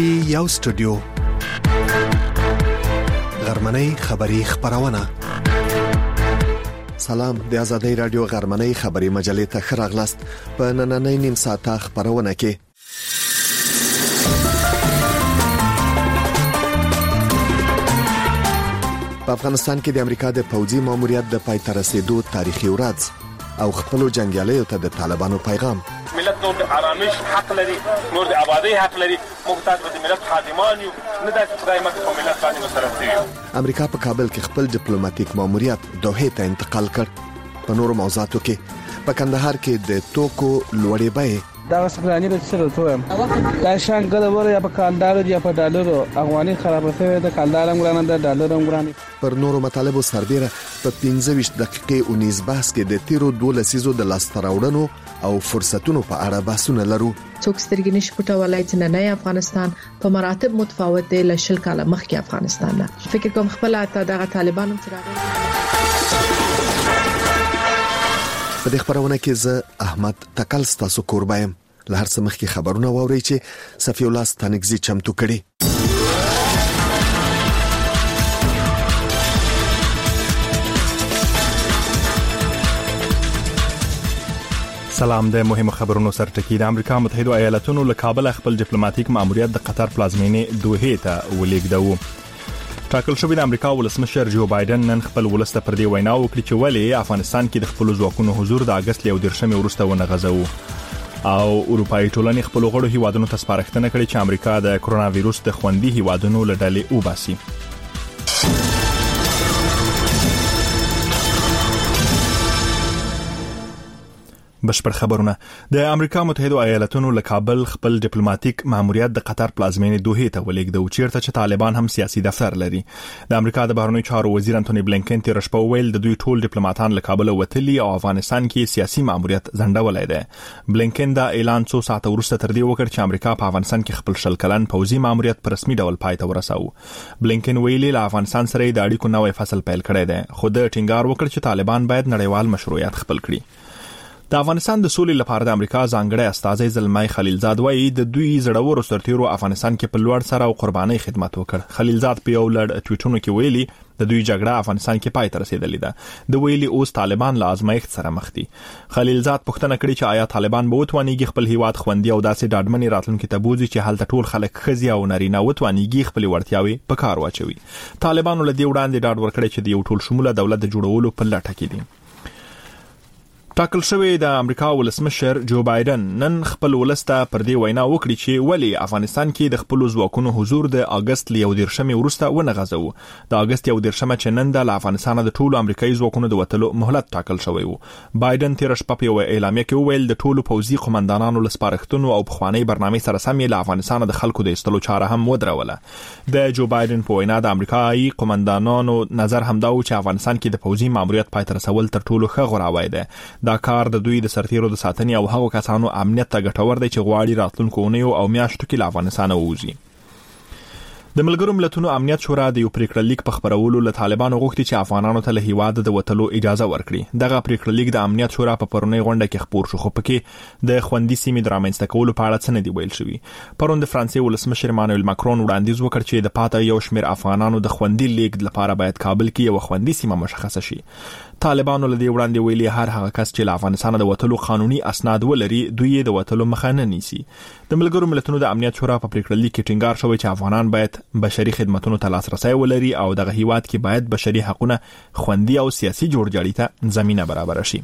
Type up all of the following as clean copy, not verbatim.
پی یو سټوډیو غرمنۍ خبری خبرونه. سلام، د آزادۍ رادیو غرمنۍ خبری مجلې ته ښه راغلاست. په نننۍ نیم ساعته خبرونه کې په افغانستان کې د امریکا د پوځي ماموریت د پای ته رسیدو تاریخي ورځ او خپل جنگیالیو ته د طالبانو پیغام. ملت نور د آرامش حق لري، نور د آبادی حق لري. محتاج د ملت خادمان یو، نه د خدای مکه په ملت باندې مسرف دي. امریکا په کابل کې خپل ډیپلوماټیک ماموریت دوحه ته انتقال کړ. په نورو موضوعاتو کې په کندهار کې د توکو لوړې بیې دا سپلانی به څه وتوم دا شانګل ور یا په کاندارو یا په ډالرو افغاني خرابه شوی د کاندارم ګرانه د ډالرم ګرانه. پر نورو مطالبو سربېره په 15 دقیقې 19 بحث کې د تیرو 12 سیزو د لاستراوړنو او فرصتونو په اړه بحثونه لرو. څوک سترګې نشي پټولای چې نه افغانستان په مراتب متفاوت دی له شل کاله مخکې افغانستان نه. فکر کوم خپل اته دغه طالبانو چې راغلي. په دې خبرونه کې زه احمد تکل ستاسو قربایم. له هر څه مخکې خبرونه واورئ چې صفی الله ستانګزي چمتو کړي. سلام. د مهمو خبرونو سرټکی. د امریکا متحده ایالاتونو له کابل خپل ډیپلوماټیک ماموریت د قطر پلازمینې دوحه ته ولېږدو. ټاکل شوی د امریکا ولسمشر جو بایدن نن خپل ولست پر دی وینا وکړي چې ولې افغانستان کې د خپل ځواکونو حضور د اگست 11 وروسته ونغځو. او اروپאי ټولنې خپل غړو هیوادونو ته سپارښتنه کړې چې امریکا د کرونا وایروس د خوندي هیوادونو له ډلې وباسي. بشپړ خبرونه. د امریکا متحده ایالاتونو له کابل خپل ډیپلوماټیک ماموریت د قطر پلازمینې دوحه ته ولېږدو، چیرته چې طالبان هم سیاسي دفتر لري. د امریکا د بهرنیو چارو وزیر انټونی بلینکن تیر شپه ویل د دوی ټول ډیپلوماټان له کابل وتلي او افغانستان کې سیاسي ماموریت ځنډولای دی. بلینکن دا اعلان څو ساعت وروسته تر دې وکړ چې امریکا په افغانستان کې خپل شل کلن پوځي ماموریت په رسمي ډول پای ته ورساو. بلینکن ویلي له افغانستان سره د اړیکو نوې فصل پیل کړی دی، خو د ټینګار وکړ چې طالبان باید نړیوال مشروعیت خپل کړي. د افغانستان د سولې لپاره د امریکا ځانګړی استازی زلمای خلیلزاد وایي د دوی زړورو سرتیرو افغانستان کې په لوړ سره او قربانۍ خدمت وکړ. خلیلزاد په یو لړ ټویټونو کې ویلي د دوی جګړه افغانستان کې پای ته رسیدلې ده. د ویلي اوس طالبان له ازمایښت سره مخ دي. خلیلزاد پوښتنه کړې چې آیا طالبان به وتوانیږي خپل هیواد خوندي او داسې ډاډمنې راتلونکي ته بوځي چې هلته ټول خلک ښځې او نارینه وتوانیږي خپل وړتیاوې په کار واچوي. طالبانو له دې وړاندې ډاډ ورکړی چې د یو ټول شموله دولت د جوړولو په لټه کې دي. ټاکل شوی د امریکا ولسمشر جو بایدن نن خپل ولسته پر دې وینا وکړي چې ولی افغانستان کې د خپل ځواکونو حضور د اگست 11 وروسته ونغځو. د اگست 11 چې نن د افغانستان د ټولو امریکایي ځواکونو د وټلو مهلت ټاکل شوی وو. بایدن تیر شپه په اعلامیه کې ویل د ټولو پوځي قومندانانو له سپارښتنو او بخوانی برنامه سره سم له افغانستان د خلکو د استلو چاره هم ودروله. د جو بایدن په وینا د امریکایي قومندانانو نظر همدا و چې افغانستان کې د پوځي ماموریت پای ته رسول تر ټولو ښه غوراوی دی. دا کار د دوی د سرتیرو د ساتنې او هغو کسانو امنیت ته ګټور دی چې غواړي راتلونکو اونیو او میاشتو کې له افغانستان ووځي. د ملګرو ملتونو امنیت شورا د یو پریکړه لیک په خبرولو له طالبانو غوښتي چې افغانانو ته له هیواد د وټلو اجازه ورکړي. دغه پریکړه لیک د امنیت شورا په پرونی غونډه کې خبر شو، خو پکې د خوندي سیمې درامنځته کولو په اړه څه نه دی ویل شوی. پرون د فرانسې ولسمشر مانویل ماکرون وړاندیز وکړ چې د پاته یو شمېر افغانانو د خوندي لیک لپاره باید کابل کې یو خوندي سیمه مشخصه شي. طالبانو له دې وړاندې ویلي هر هغه کس چې له افغانستان د وټلو قانوني اسناد ولري دوی د وټلو مخه نه نیسي. د ملګرو ملتونو د امنیت شورا په پریکړه لیک کې ټینګار شوی چې افغانان باید بشري خدماتو ته لاسرسي ولري او دغه هیواد کې باید بشري حقوقونه خوندي او سیاسي جوړجاړي ته زمينه برابر شي.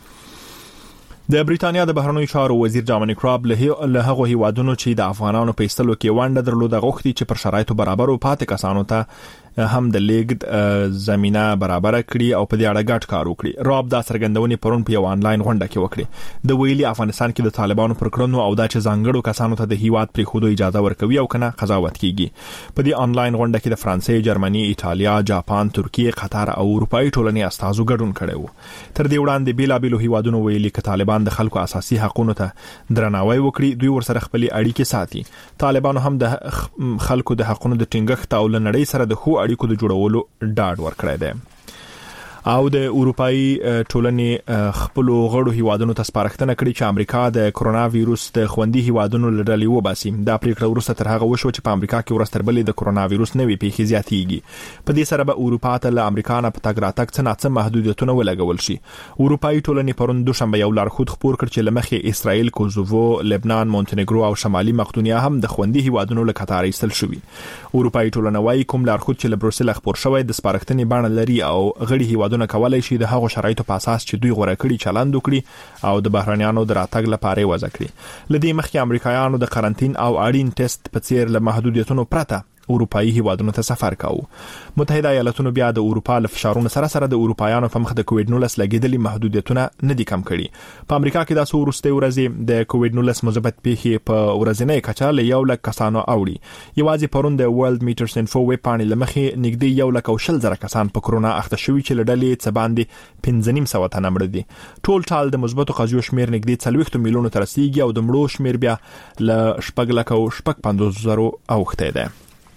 د بریټانیا د بهرنیو چارو وزیر جامن کراب له هغو هیوادونو چې د افغانانو په ایستلو کې ونډه درلوده غوښتي چې پر شرایطو برابر او پاتې کسانو ته هم د لیګ زمينه برابر کړي او په دې اړه ګډ کار وکړي. راب دا څرګندونې پرون په یو آنلاین غونډه کې وکړي. د ویلي افغانستان کې د طالبانو پر کړنو او دا چې ځانګړو کسانو ته د هیواد پرې خودو اجازه ورکوي او کنه قضاوت کیږي. په دې آنلاین غونډه کې د فرانسې، جرمني، ایتالیا، جاپان، ترکیه، قطر او اروپאי ټولنې استازو ګډون کړي وو. تر دې وړاندې بیلابېلو هیوادونو ویلي چې طالبان د خلکو اساسي حقوقو ته درناوی وکړي، دوی ورسره خپل اړیکې ساتي. طالبانو هم د خلکو د حقوقو د ټینګښت او لنړۍ سره د خو اړیکو د جوړولو ډاډ ورکړی دی. او د اروپאי ټولنې خپل غړو هیوادونو ته سپارښتنه کړې چې امریکا د کرونا وایروس د خوندي هیوادونو لړلې وباسي. دا پریکړه وروسته تر هغه وشو چې په امریکا کې ورستربلې د کرونا وایروس نوې پیښې زیاتېږي. په دې سره به اروپا ته له امریکا نه په تګ راتګ څه محدودیتونه ولګول شي. اروپאי ټولنې پرون دوشنبه یو لارښود خپور کړ چې لمخې اسرائیل، کوزوو، لبنان، مونتنیګرو او شمالي مقدونیا هم د خوندي هیوادونو له قطار ایستل شوي. اروپאי ټولنه وايي کوم لارښود چې له بروسل خپور شوی د سپارښتنې بڼه لري او غړي هیوادونه کولای شي د هغو شرایطو په اساس چې دوی غوړه کړي چلند وکړي او د بهرانيانو د راتګ لپاره وضع کړي. لدې مخکې امریکایانو د قرنټین او اړین ټیسټ په څیر له محدودیتونو پرته اروپאי هیوادونو ته سفر کاوه. متحده ایالاتونو بیا د اروپا له فشارونو سره د اروپایانو په مخ د کووډ-19 لګیدلي محدودیتونه نه دي کم کړي. په امریکا کې د څو ورځې ورځې د کووډ-19 مثبت پیښې په ورځنۍ کچه له 100,000 کسانو اوړي. یوازې پرون د ورلد میټرز انفو ویب پاڼې لمخې نږدې 120,000 کسان په کرونا اخته شوي چې لړلې څه باندې 1500 تنه مړ دي. ټول ټال د مثبتو قضیو شمیر نږدې 40 میلیونو ته رسیدي او د مړو شمیر بیا ل 4,50,000 اوخته ده.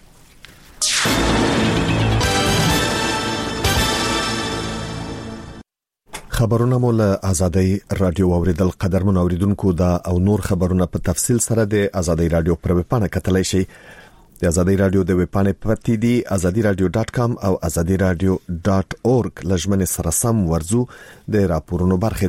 خبرونه مو له آزادۍ رادیو اوریدل. قدرمن اوریدونکو دا او نور خبرونه په تفصیل سره د آزادۍ رادیو پر ویب پاڼه کتلای شئ. د آزادۍ رادیو د ویب پاڼې پته دی azadiradio.com او azadiradio.org لجمن سره سم ورزو د راپورونو برخه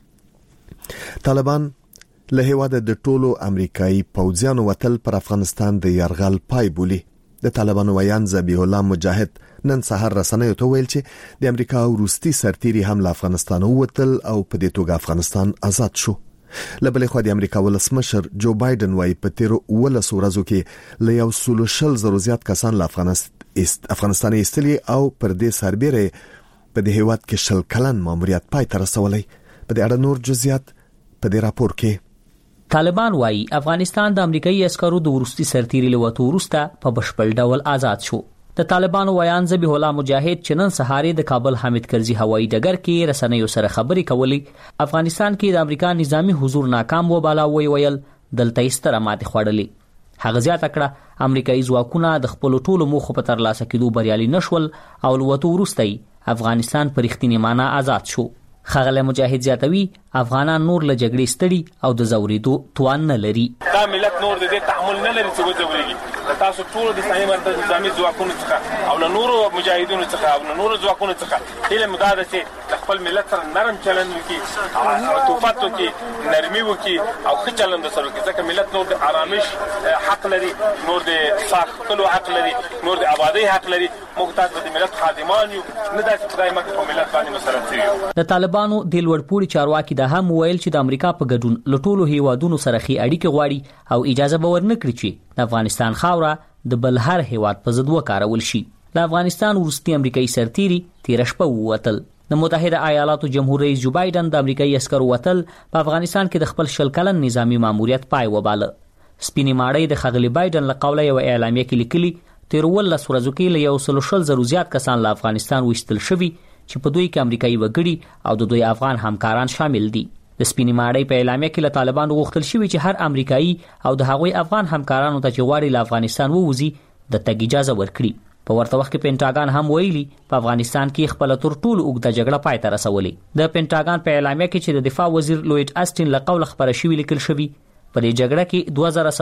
ته. طالبان له هیواده د ټولو امریکایي پوځیانو وتل پر افغانستان د يرغل پای بولی. د طالبانو ویان ذبیح الله مجاهد نن سحر رسنیو ته ویل چې د امریکا وروستي سرتیري هم له افغانستان ووتل او په دې توګه افغانستان آزاد شو. لبلې خو د امریکا ولسمشر جو بایدن وايي په تیر 18 ورځو کې له 140,000 زیات کسان له افغانستان ایستلي او پر دې سربېره په دې هیواد کې شل کلن ماموریت پای ته رسولي. په دې اړه نور جزئیات په دې راپور کې. طالبان وايي افغانستان د امریکایي عسکرو د ورستي سرتیري له وته وروسته په بشپړ ډول آزاد شو. د طالبانو ویان ذبیح الله مجاهد چې نن سهار د کابل حامد کرزي هوایي ډګر کې رسنیو سره خبرې کولې افغانستان کې د امریکا نظامی حضور ناکام وباله ویل دلته ستره ماتې خوړلې. هغه زیاته کړه امریکایي ځواکونه د خپل ټولو موخو په ترلاسه کېدو بریالي نشول او له وته وروسته افغانستان په رښتینی معنی آزاد شو. خغله مجاهد زیاتوي افغانان نور له جګړې ستړي او د زوریدو توان نه لري. دا ملت نور د تحمل نه لري چې وځوريږي. تاسو ټول د اسلامي مرکز نظامي ځواکونو څخه او له نورو مجاهدونو څخه او له نورو ځواکونو څخه هیله مداده چې خپل ملت سره نرم چلند وکړي او توفات وکړي، نرمي وکړي او ښه چلند سره وکړي. ځکه ملت نور د آرامش حق لري، نور د ساختلو حق لري، نور د آبادی حق لري. موږ تاسو د ملت خادمان یو، نه دا چې خدای مکه په ملت باندې مسلط شي. د طالبانو د لوړپوړي چارواکي د هم ویل چې د امریکا په ګډون لټولو هیوادونو سره خي اړیکې غواړي او اجازه به ورنکړي چې د افغانستان خاوره د بل هر هیواد په ضد وکارول شي. د افغانستان وروستي امریکایي سرتیري تیر شپه ووتل. د متحده ایالاتو جمهور رئیس جو بایدن د امریکایي عسکرو وتل په افغانستان کې د خپل شل کلن نظامی ماموریت پای وباله. سپینې ماړی د خغلی بایدن له قوله یو اعلامیه کې لیکلي تیر 18 ورځو کې له 140,000 زیات کسان له افغانستان وایستل شوي چې په دوی کې امریکایي وګړي او د دوی افغان همکاران شامل دي. د سپینې ماړی په اعلامیه کې له طالبانو غوښتل شوی چې هر امریکایي او د هغوی افغان همکارانو ته چې غواړي له افغانستان ووځي د تګ اجازه ورکړي. په ورته وخت کې پینټاګان هم ویلي په افغانستان کې خپل تر ټولو اوږده جګړه پای ته رسولې. د پینټاګان په اعلامیه کې چې د دفاع وزیر لوید اسټن له قوله خبره شوی لیکل شوی په دې جګړه کې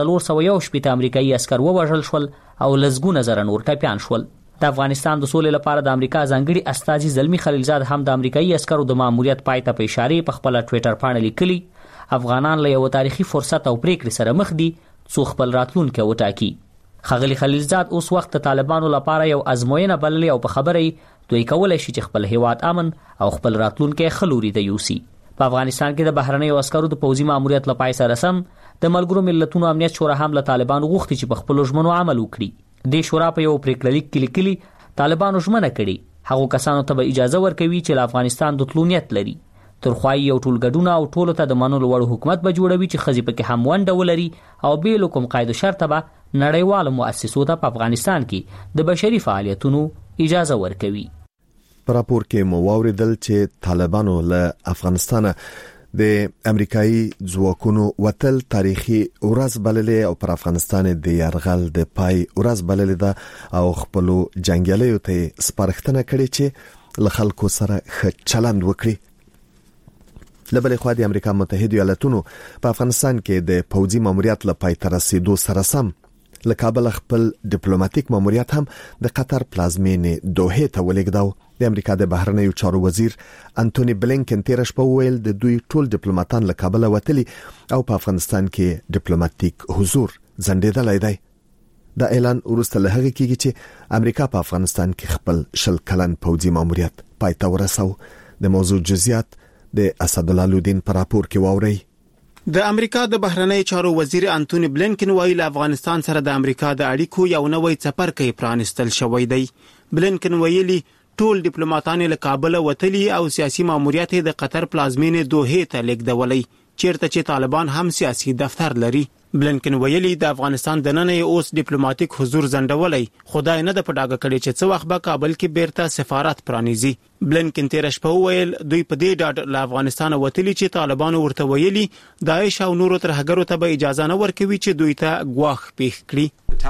2411 امریکایي عسكر ووژل شول او لزګونه زره نور ټپيان شول. د افغانستان د سولې لپاره د امریکا ځانګړي استازي زلمی خلیلزاد هم د امریکایي عسکرو د ماموریت پای ته په اشاره په خپل ټوئیټر باندې لیکلي افغانان له یو تاریخي فرصت او پریکړې سره مخ دي څو خپل راتلونکي وټاکي. خغلی خلیلزاد اوس وخت د طالبانو لپاره یو ازموینه بللې او په خبرې دوی کولای شي چې خپل هیواد امن او خپل راتلونکي خلوري د یوسي. په افغانستان کې د بهرنیو عسکرو د پوځي ماموریت لپاره سره سم د ملګرو ملتونو امنیت شورا هم له طالبانو غوښتي چې په خپل ژمنو عمل وکړي. د شورا په یو پریکړه لیک کې لیکلي طالبانو ژمنه کړې هغه کسانو ته به اجازه ورکوي چې له افغانستان د تلو نیت لري. ترخوای یو ټولګډونه او ټولو ته د منلو وړ حکومت به جوړوي چې خزي پکې هم ونډه ولري او به لکم قاعده شرط به نړیوال مؤسسو ته په افغانستان کې د بشري فعالیتونو اجازه ورکوي. پر راپور کې مو واوریدل چې طالبانو له افغانستان د امریکایي ځواکونو وتل تاریخي ورځ بللې او پر افغانستان د يرغل د پای ورځ بللې ده او خپل جنگیالیو ته سپارښتنه کړې چې له خلکو سره ښه چلند وکړي. لبلې خو د امریکا متحده ایالاتونو په افغانستان کې د پوځي ماموریت لپاره تر رسیدو سره سم له کابل خپل ډیپلوماټیک ماموریت هم د قطر پلازمینې دوحه ته ولېږداو. د امریکا د بهرنیو چارو وزیر انټونی بلینکن تیر شپه ویل د دوی ټول ډیپلوماټان له کابل وتلي او په افغانستان کې ډیپلوماټیک حضور ځنډېدلی دی. دا اعلان وروسته له هغه کېږي چې امریکا په افغانستان کې خپل 10 کلن پوځي ماموریت پای ته ورساو. د موضوع جزئیات د اسد الله لودین پر راپور کې واوري. د امریکا د بهرنی چارو وزیر انټونی بلینکن ویل افغانستان سره د امریکا د اړیکو یو نوې څپرکی پرانستل شوی دی. بلینکن ویلي ټول ډیپلوماټان له کابل وتلي او سیاسي ماموریت د قطر پلازمینې دوحه ته لیږدولي چیرته چې طالبان هم سیاسي دفتر لري. بلینکن ویلي د افغانستان د نن اوس ډیپلوماټیک حضور زندولي خدای نه د پډاګه کړي چې څو وخت به کابل کې بیرته سفارت پرانیزي. بلینکن تیر شپه ویل دوی په دې ډاډ له افغانستان وتلي چې طالبان ورته ویلي داعش او نورو ترهګرو ته به اجازه نه ورکوي چې دوی ته ګواښ پیښ کړي.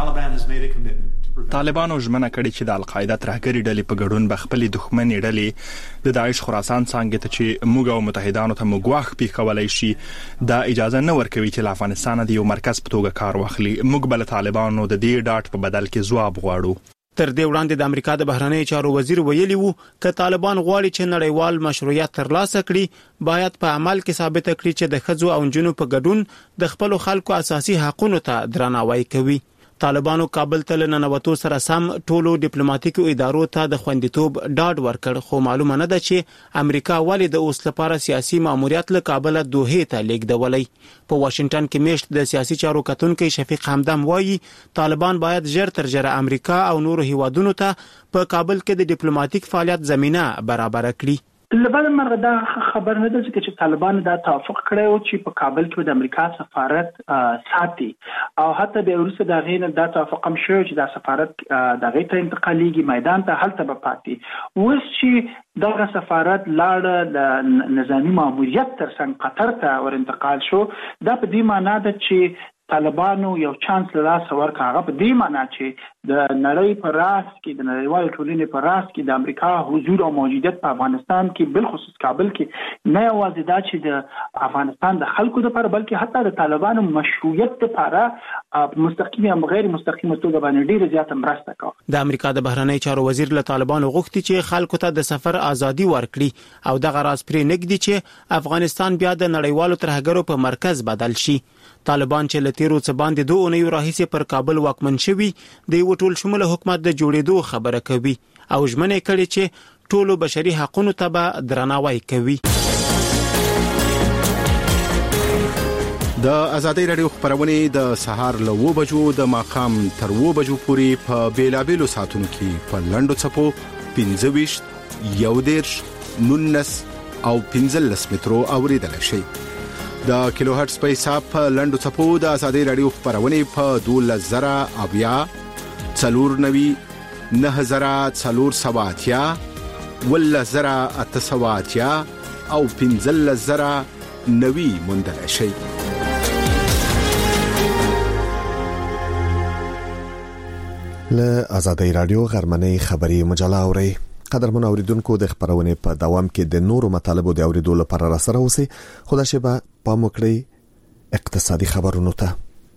طالبانو ژمنه کړې چې د القاعده ترهګری ډلې په ګډون به خپل دښمنۍ ډلې د داعش خراسان څنګه ته چې موږ او متحدانو ته مګواخ پیښولای شي دا اجازه نه ورکوي چې له افغانستان د یو مرکز په توګه کار واخلي. موږ بل طالبانو د دې ډاټ په بدل کې ځواب غواړو. تر دې وړاندې د امریکا د بهرنی چارو وزیر ویلي وو ک طالبان غواړي چې نړیوال مشروعیت ترلاسه کړي باید په عمل کې ثابت کړي چې د ښځو او نجونو په ګډون د خپل خلکو اساسي حقوقو ته درناوی کوي. طالبانو کابل ته ننوتو سره سم ټولو ډیپلوماټیکو ادارو ته د خوندیتوب ډاډ ورکړ خو معلومه نه ده چې امریکا ولې د اوس لپاره سیاسي ماموریت له کابل دوحه ته لیږدولي. په واشنگټن کې میشت د سیاسي چارو کتونکو شفیق حمدان وایي طالبان باید ژر تر ژره امریکا او نورو هیوادونو ته په کابل کې د ډیپلوماټیک فعالیت زمينه برابر کړي. لبعد مرغه دا خبر نه ده چې طالبان دا توافق کړی او چې په کابل کې د امریکا سفارت ساتي او حتی به ورسره دا غینه دا توافق هم شو چې دا سفارت د غیته انتقالیږي میدان ته هلته به پاتې اوس چې دا سفارت لاړ د نظامی ماموریت تر څنګ قطر ته ور انتقال شو. دا په دې معنی ده چې طالبانو یو چانس له لاس ورکړ. هغه په دې معنی چې د نړۍ په راس کې د نړیوال ټولنې په راس کې د امریکا حضور او موجودیت په افغانستان کې بل خصوص کابل کې نه یوازې دا چې د افغانستان د خلکو لپاره بلکې حتی د طالبانو مشروعیت لپاره مستقیم او غیر مستقیم توګه باندې ډیره زیاته مرسته کوي. د امریکا د بهرنی چارو وزیر له طالبانو غوښتي چې خلکو ته د سفر ازادي ورکړي او دغه راز پرې نګدي چې افغانستان بیا د نړیوالو ترهګرو په مرکز بدل شي. طالبان چې لتیرو څه باندې 2 اونۍ راهیسې پر کابل واکمن شوي د یو ټول شموله حکومت د جوړېدو خبره کوي او ژمنه کړي چې ټولو بشري حقوقو ته به درناوی کوي. د ازادۍ رادیو خبرونه د سهار له 9 بجو د ماښام تر 9 بجو پورې په بیلابېلو ساعتونو کې په لنډو څپو 25 11 19 او 15 مترو اوریدل شي. د کیلو هرتز په حساب په لنډو څپو د ازادۍ رادیو خبرونه په 12000 اویا 490 9480 11880 او 15090 موندل شي. له ازادۍ رادیو غرمنۍ خبري مجله اوري. قدرمن اوریدونکو د خبرونه په دوام کې د نورو مطالبو د اوریدو لپاره را سره اوسئ. خدای شي به پام وکړئ اقتصادي خبرونو ته.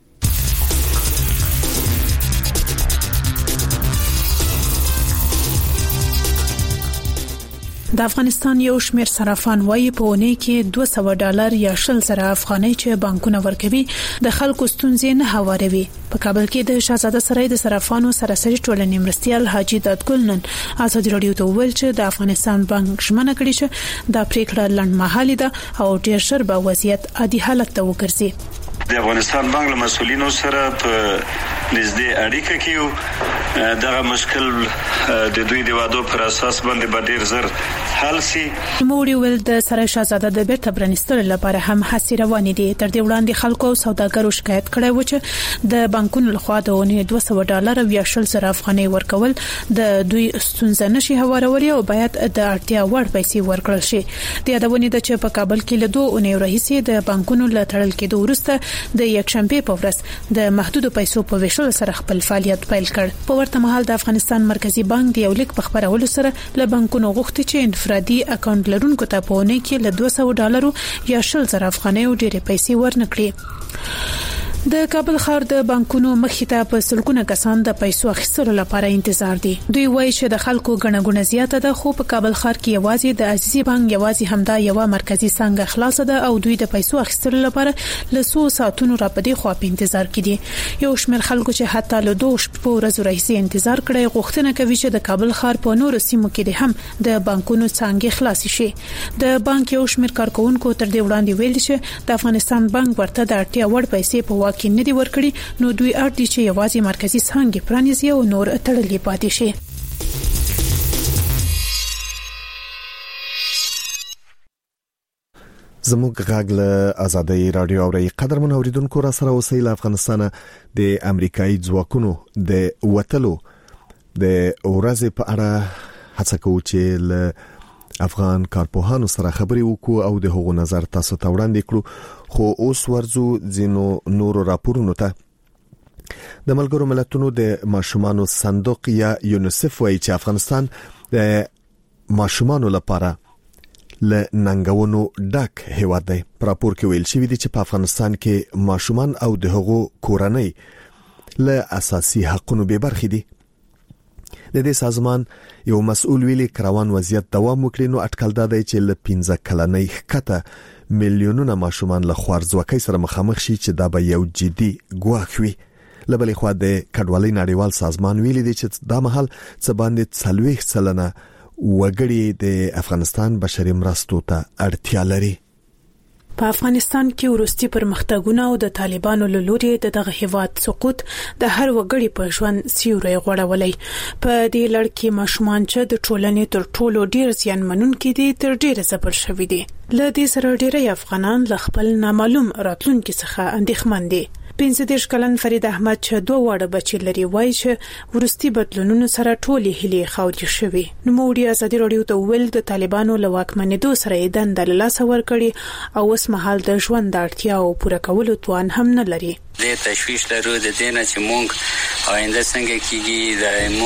د افغانستان یو شمېر صرافان وایي په ونې کې $200 یا 10 افغانۍ چې بانکونه ورکوي د خلکو ستونزې نه هواروي. په کابل کې د شاهزاده سرای د صرافانو سراسري ټولنې مرستيال حاجی دادګل نن ازادي رادیو ته ویل چې د افغانستان بانک ژمنه کړې چې دا پریکړه لنډمهالي ده او ډیر ژر به وضعیت عادي حالت ته وګرځي. د افغانستان بانک له مسولینو سره په نږدې اړیکه کې دغه مشکل د دوی د وادو پر اساس باندې به ډیر زر حل شي. موږ ویل د سرای شاهزاده د بیرته پرانیستلو لپاره هم هڅې روانې دي. تر دې وړاندې خلکو او سوداګرو شکایت کړی و چې د بانکونو لخوا د ونې $200 یا 10 افغانۍ ورکول د دوی ستونزه نشي هوارولای او باید د اړتیا وړ پیسې ورکړل شي. د یادونې د چې په کابل کې له 2 اونۍ راهیسې د بانکونو له تړل کېدو وروسته د یکشنبه په ورځ د محدودو پیسو په ویش شل سره خپل فعالیت پیل کړ. په ورته مهال د افغانستان مرکزی بانک د یو لیک په خبرولو سره له بانکونو غوښتي چې انفرادي اکاونټ لرونکو ته په اونۍ کې له $200 یا 10,000 افغانۍ ډېرې پیسې ورنکړي. د کابل ښار د بانکونو مخې ته په سلګونه کسان د پیسو اخیستلو لپاره انتظار دي. دوی وایي چې د خلکو غنغونه زیاته ده، خو په کابل ښار کې یوازې د عزیزي بانک یوازې همدا یو مرکزی څنګه خلاصه ده او دوی د پیسو اخیستلو لپاره له 100 ساعتونو را پدې خو په انتظار کې دي. یو شمېر خلکو چې حتی له 2 شپو ورځې راهیسې انتظار کړی غوښتنه کوي چې د کابل ښار په نورو سیمو کې هم د بانکونو څنګه خلاص شي. د بانک یو شمېر کارکونکو تر دې وړاندې ویل چې د افغانستان بانک ورته د اړتیا وړ پیسې په واکې نه دی ورکړي، نو دوی اړ دي چې یوازې مرکزی څنګه پرانیزي او نور تړلې پاتې شي. زموږ غږ له آزادۍ رادیو اوري قدرمن اوریدونکو را سره اوسئ. له افغانستان د امریکایي ځواکونو د وټلو د ورځې په اړه هڅه کوو چې له افغان کارپوهانو سره خبري وکړو او د هغو نظر تاسو ته وړاندې کړو. خو اوس ورځو ځینو نورو راپورونو ته. د ملګرو ملتونو د ماشومانو صندوق یا یونیسف وایي چې افغانستان د ماشومانو لپاره له ننګونو ډک هیواد دی. په راپور کې ویل شوی دی چې په افغانستان کې ماشومان او د هغو کورنۍ له اساسي حقوقو به برخې دي. د دې سازمان یو مسؤل ویلي کروان وضعیت دوام وکړي نو اټکل دا دی چې له 15 کلنۍ ښکته میلیونونه ماشومان له خوارځواکۍ سره مخامخ شي چې دا به یو جدي ګواښ وي. له بلې خوا د کډوالۍ نړیوال سازمان ویلي دی چې دا مهال څه باندې 40% وګړي د افغانستان بشري مرستو ته اړتیا لري. په افغانستان کې ورستي پرمختګونه او د طالبانو له لوري دغه هیواد سقوط د هر وګړي په ژوند سیوري غوړولې. په دې لړ کې ماشومان چې د ټولنې تر ټولو ډیر زیانمنونکي دي تر ډیره زبر شوي دي. له دې سره ډیری افغانان له خپل نامعلوم راتلونکي څخه اندېښمن دي. 15 کلن فرید احمد چې 2 واړه بچی لري وایي چې ورستي بدلونونو سره ټولې هلي خاورې شوي. نو موږ ازادي رادیو ته ویل د طالبانو له واکمنېدو سره یې دند له لاس ورکړي او اوس مهال د ژوند د اړتیاو پوره کولو توان هم نه لري. د تشویش لرو د دینه چې مونږ آینده څنګه کیږي، د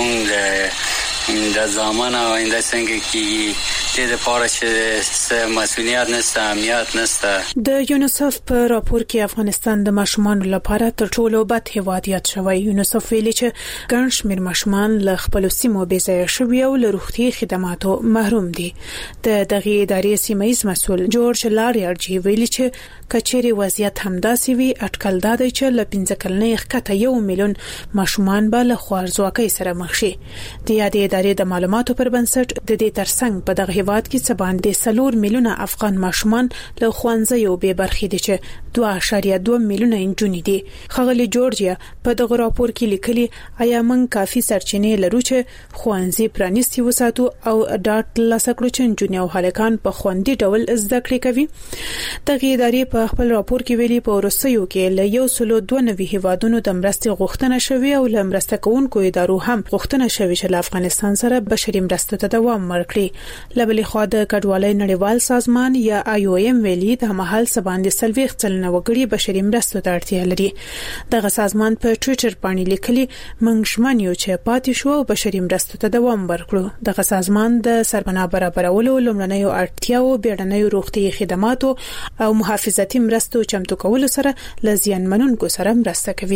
مونږ د زمان آینده څنګه کیږي، د لپاره چې مسؤلیت نشته، امنیت نشته. د یونیسف په راپور کې افغانستان د ماشومانو لپاره تر ټولو بد هیواد یاد شوی. یونیسف ویلي چې ګڼ شمېر ماشومان له خپل سیمو بې ځایه شوي او له روغتي خدماتو محروم دي. د دغه ادارې سیمایي مسؤل جورج لاریارجی ویلي چې کچېرې وضعیت همداسې وي اټکل دا دی چې له 15 کلنۍ ښکته 1 میلیون ماشومان به له خوارځواکۍ سره مخ شي. د یادې ادارې د معلوماتو پر بنسټ د دې ترڅنګ په دغه هیواد کې څه باندې 4 میلیونه افغان ماشومان له ښوونځیو بې برخې دي چې 2.2 میلیونه نجونې دي. ښاغلي جورجیا په دغه راپور کې لیکلي آیا موږ کافي سرچینې لرو چې ښوونځي پرانیستي وساتو او ډاټ لاسه کړو چې نجونې او هلکان په خوندي ډول زده کړې کوي. دغه ادارې په خپل راپور کې ویلي په وروستیو کې له 192 هیوادونو د مرستې غوښتنه شوې او له مرسته کوونکو ادارو هم غوښتنه شوې چې له افغانستان سره بشري مرستو ته دوام ورکړي. له بلې خوا د کډوالۍ نړیوال سازمان یا IOM ویلي د مهال سباندې 40 سلنه وګړي بشري مرستو ته اړتیا لري. دغه سازمان په ټوئیټر باندې لیکلي موږ ژمن یو چې پاتې شو او بشري مرستو ته دوام ورکړو. دغه سازمان د سربنا برابرولو، لومړنیو اړتیاو، بیړنیو روغتي خدماتو او محافظتي مرستو چمتو کولو سره له زیانمنونکو سره مرسته کوي.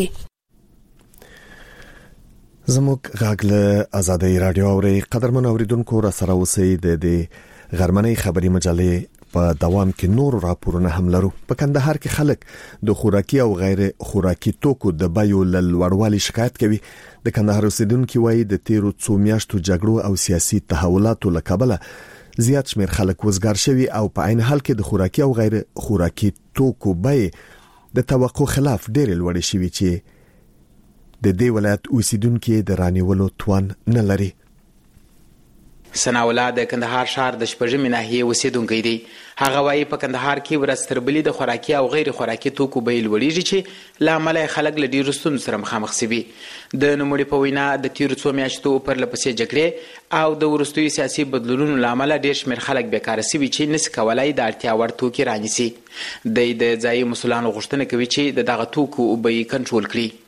زموږ غږ له آزادۍ رادیو اوري قدرمن اوریدونکو را سره اوسئ. د غرمنۍ خبري مجلې په دوام کې نور راپورونه هم لرو. په کندهار کې خلک د خوراکي او غیر خوراکي توکو د بیو لوړوالي شکایت کوي. د کندهار اوسیدونکو وایي د تیرو 2 میاشتو جګړو او سیاسي تحولاتو لکبله زیات شمیر خلک وزګار شوي او په عین حال کې د خوراکي او غیر خوراکي توکو بیې د توقع خلاف ډېر لوړ شوي چې د دې ولایت اوسیدونکو د رانیولو توان نه لري. سناولا د کندهار شهر د شپږمې ناحیې اوسیدونکی دی. هغه وايي په کندهار کې ورځ تر بلې د خوراکي او غیر خوراکي توکو بیې لوړېږي چې له امله خلک له ډېرو ستونزو سره مخامخ شوي. د نوموړي په وینا د تیرو 2 میاشتو پرله پسې جګړې او د وروستیو سیاسي بدلونونو له امله ډېر شمېر خلک بیکاره شوي چې نشي کولای د اړتیا وړ توکي رانیسي. د ځایي مسؤلانو غوښتنه کوي چې دغه توکو بیې کنټرول کړي.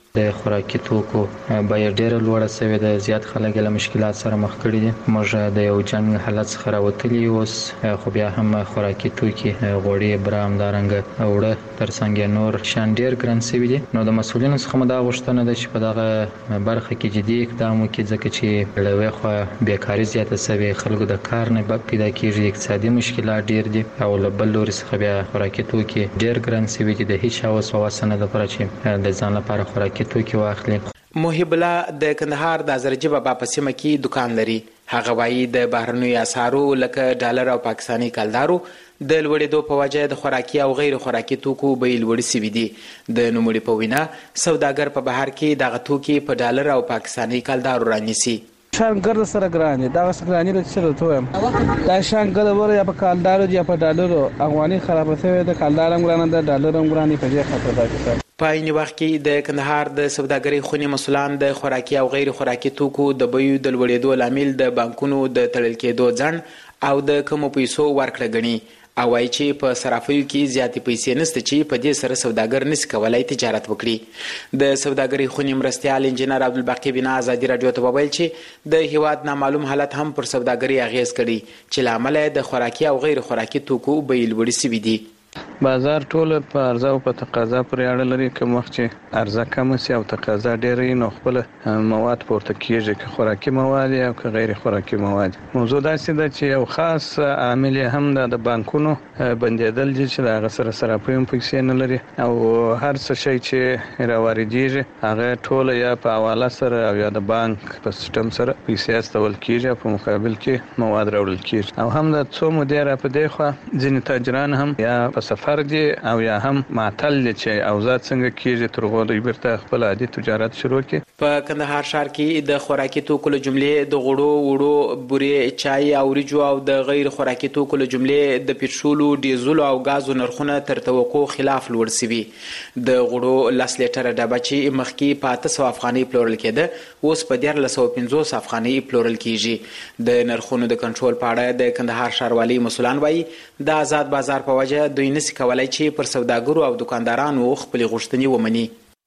د خوراکي توکو بیه ډېره لوړه شوې ده، زیات خلک له مشکلات سره مخ کړي دي. موږ د یو جنگ حالت څخه راوتلي اوس، خو بیا هم خوراکي توکي غوړي برام دارنګ اوړه ترڅنګ نور شان ډېر ګران شوي دي. نو د مسؤلینو څخه مدا غوښتنه ده چې په دغه برخه کې جدي اقدام وکړي، ځکه چې لوی خو بیکاري زیاته شوې، خلکو د کار نه پیدا کیږي، اقتصادي مشکلات ډېر دي او له بل لوري څخه بیا خوراکي توکي ډېر ګران شوي دي. د هیڅ اوس واسنه د لپاره چې د ځان لپاره خوراکي توکي واخلي. محب الله د کندهار د ازرجي بابا په سیمه کې دکان لري. هغه وایي د بهرنیو اسعارو لکه ډالر او پاکستاني کلدارو د لوړېدو په وجه د خوراکي او غیر خوراکي توکو بیې لوړې شوي دي. د نوموړي په وینا سوداګر په بهر کې دغه توکي په ډالر او پاکستاني کلدارو رانیسي. شان ګرد سره ګران دي، دا ګرانی له څه ته وایم، دا شان ګرد ور یا په کالدارو یا په ډالرو افغاني خراب شوی د کالدارم ګران ده، ډالرم ګرانی په دې خاطر دا په عین وخت کې د کندهار د سوداګرۍ خونې مسولان د خوراکي او غیر خوراکي توکو د بیو د لوړېدو لامل د بانکونو د تړل کېدو ځنډ او د کمو پیسو ورکړه ګڼي او وايي چې په صرافیو کې زیاتې پیسې نشته چې په دې سره سوداګر نشي کولای تجارت وکړي. د سوداګرۍ خونې مرستیال انجنیر عبدالباقی بنا ازادي رادیو ته وویل چې د هیواد نامعلوم حالت هم پر سوداګرۍ اغیز کړي چې لامل د خوراکي او غیر خوراکي توکو بیې لوړې شوي دي. بازار ټول په عرضه او په تقاضا پورې اړه لري. کوم وخت چې عرضه کم شي او تقاضا ډېر وي نو خپل مواد پورته کیږي، که خوراکي مواد او که غیر خوراکي مواد. موضوع دا ده چې یو خاص عامل هم د بانکونو بندیدل دي چې هغه سره صرافیو پیسې نه لري او هر څه شی چې راوړيږي هغه ټول یا په حواله سره او یا د بانک په سیستم سره پیسې استول کیږي، په مقابل کې مواد راوړل کیږي. او هم د څو مدیر په دې خوا ځینې تاجران هم یا په سفر دي او یا هم معطل دي چې اوزات څنګه کیږي تر غوډه بیرته خپل عادي تجارت شروع کړي. په کندهار ښار کې د خوراکي توکو له جملې د غوړو وړو بورې چای او ریجو او د غیر خوراکي توکو له جملې د پټرولو ډیزل او غازو نرخونه تر توقع خلاف لوړ شوي. د غوړو 10 لیټر ډبه چې مخکې په 800 افغانۍ پلورل کېده اوس په 1350 افغانۍ پلورل کیږي. د نرخونو د کنټرول په اړه د کندهار ښاروالۍ مسولان وایي د آزاد بازار په وجه دوی نشي کولای چې پر سوداګرو او دکاندارانو خپل غوښتنې ومني.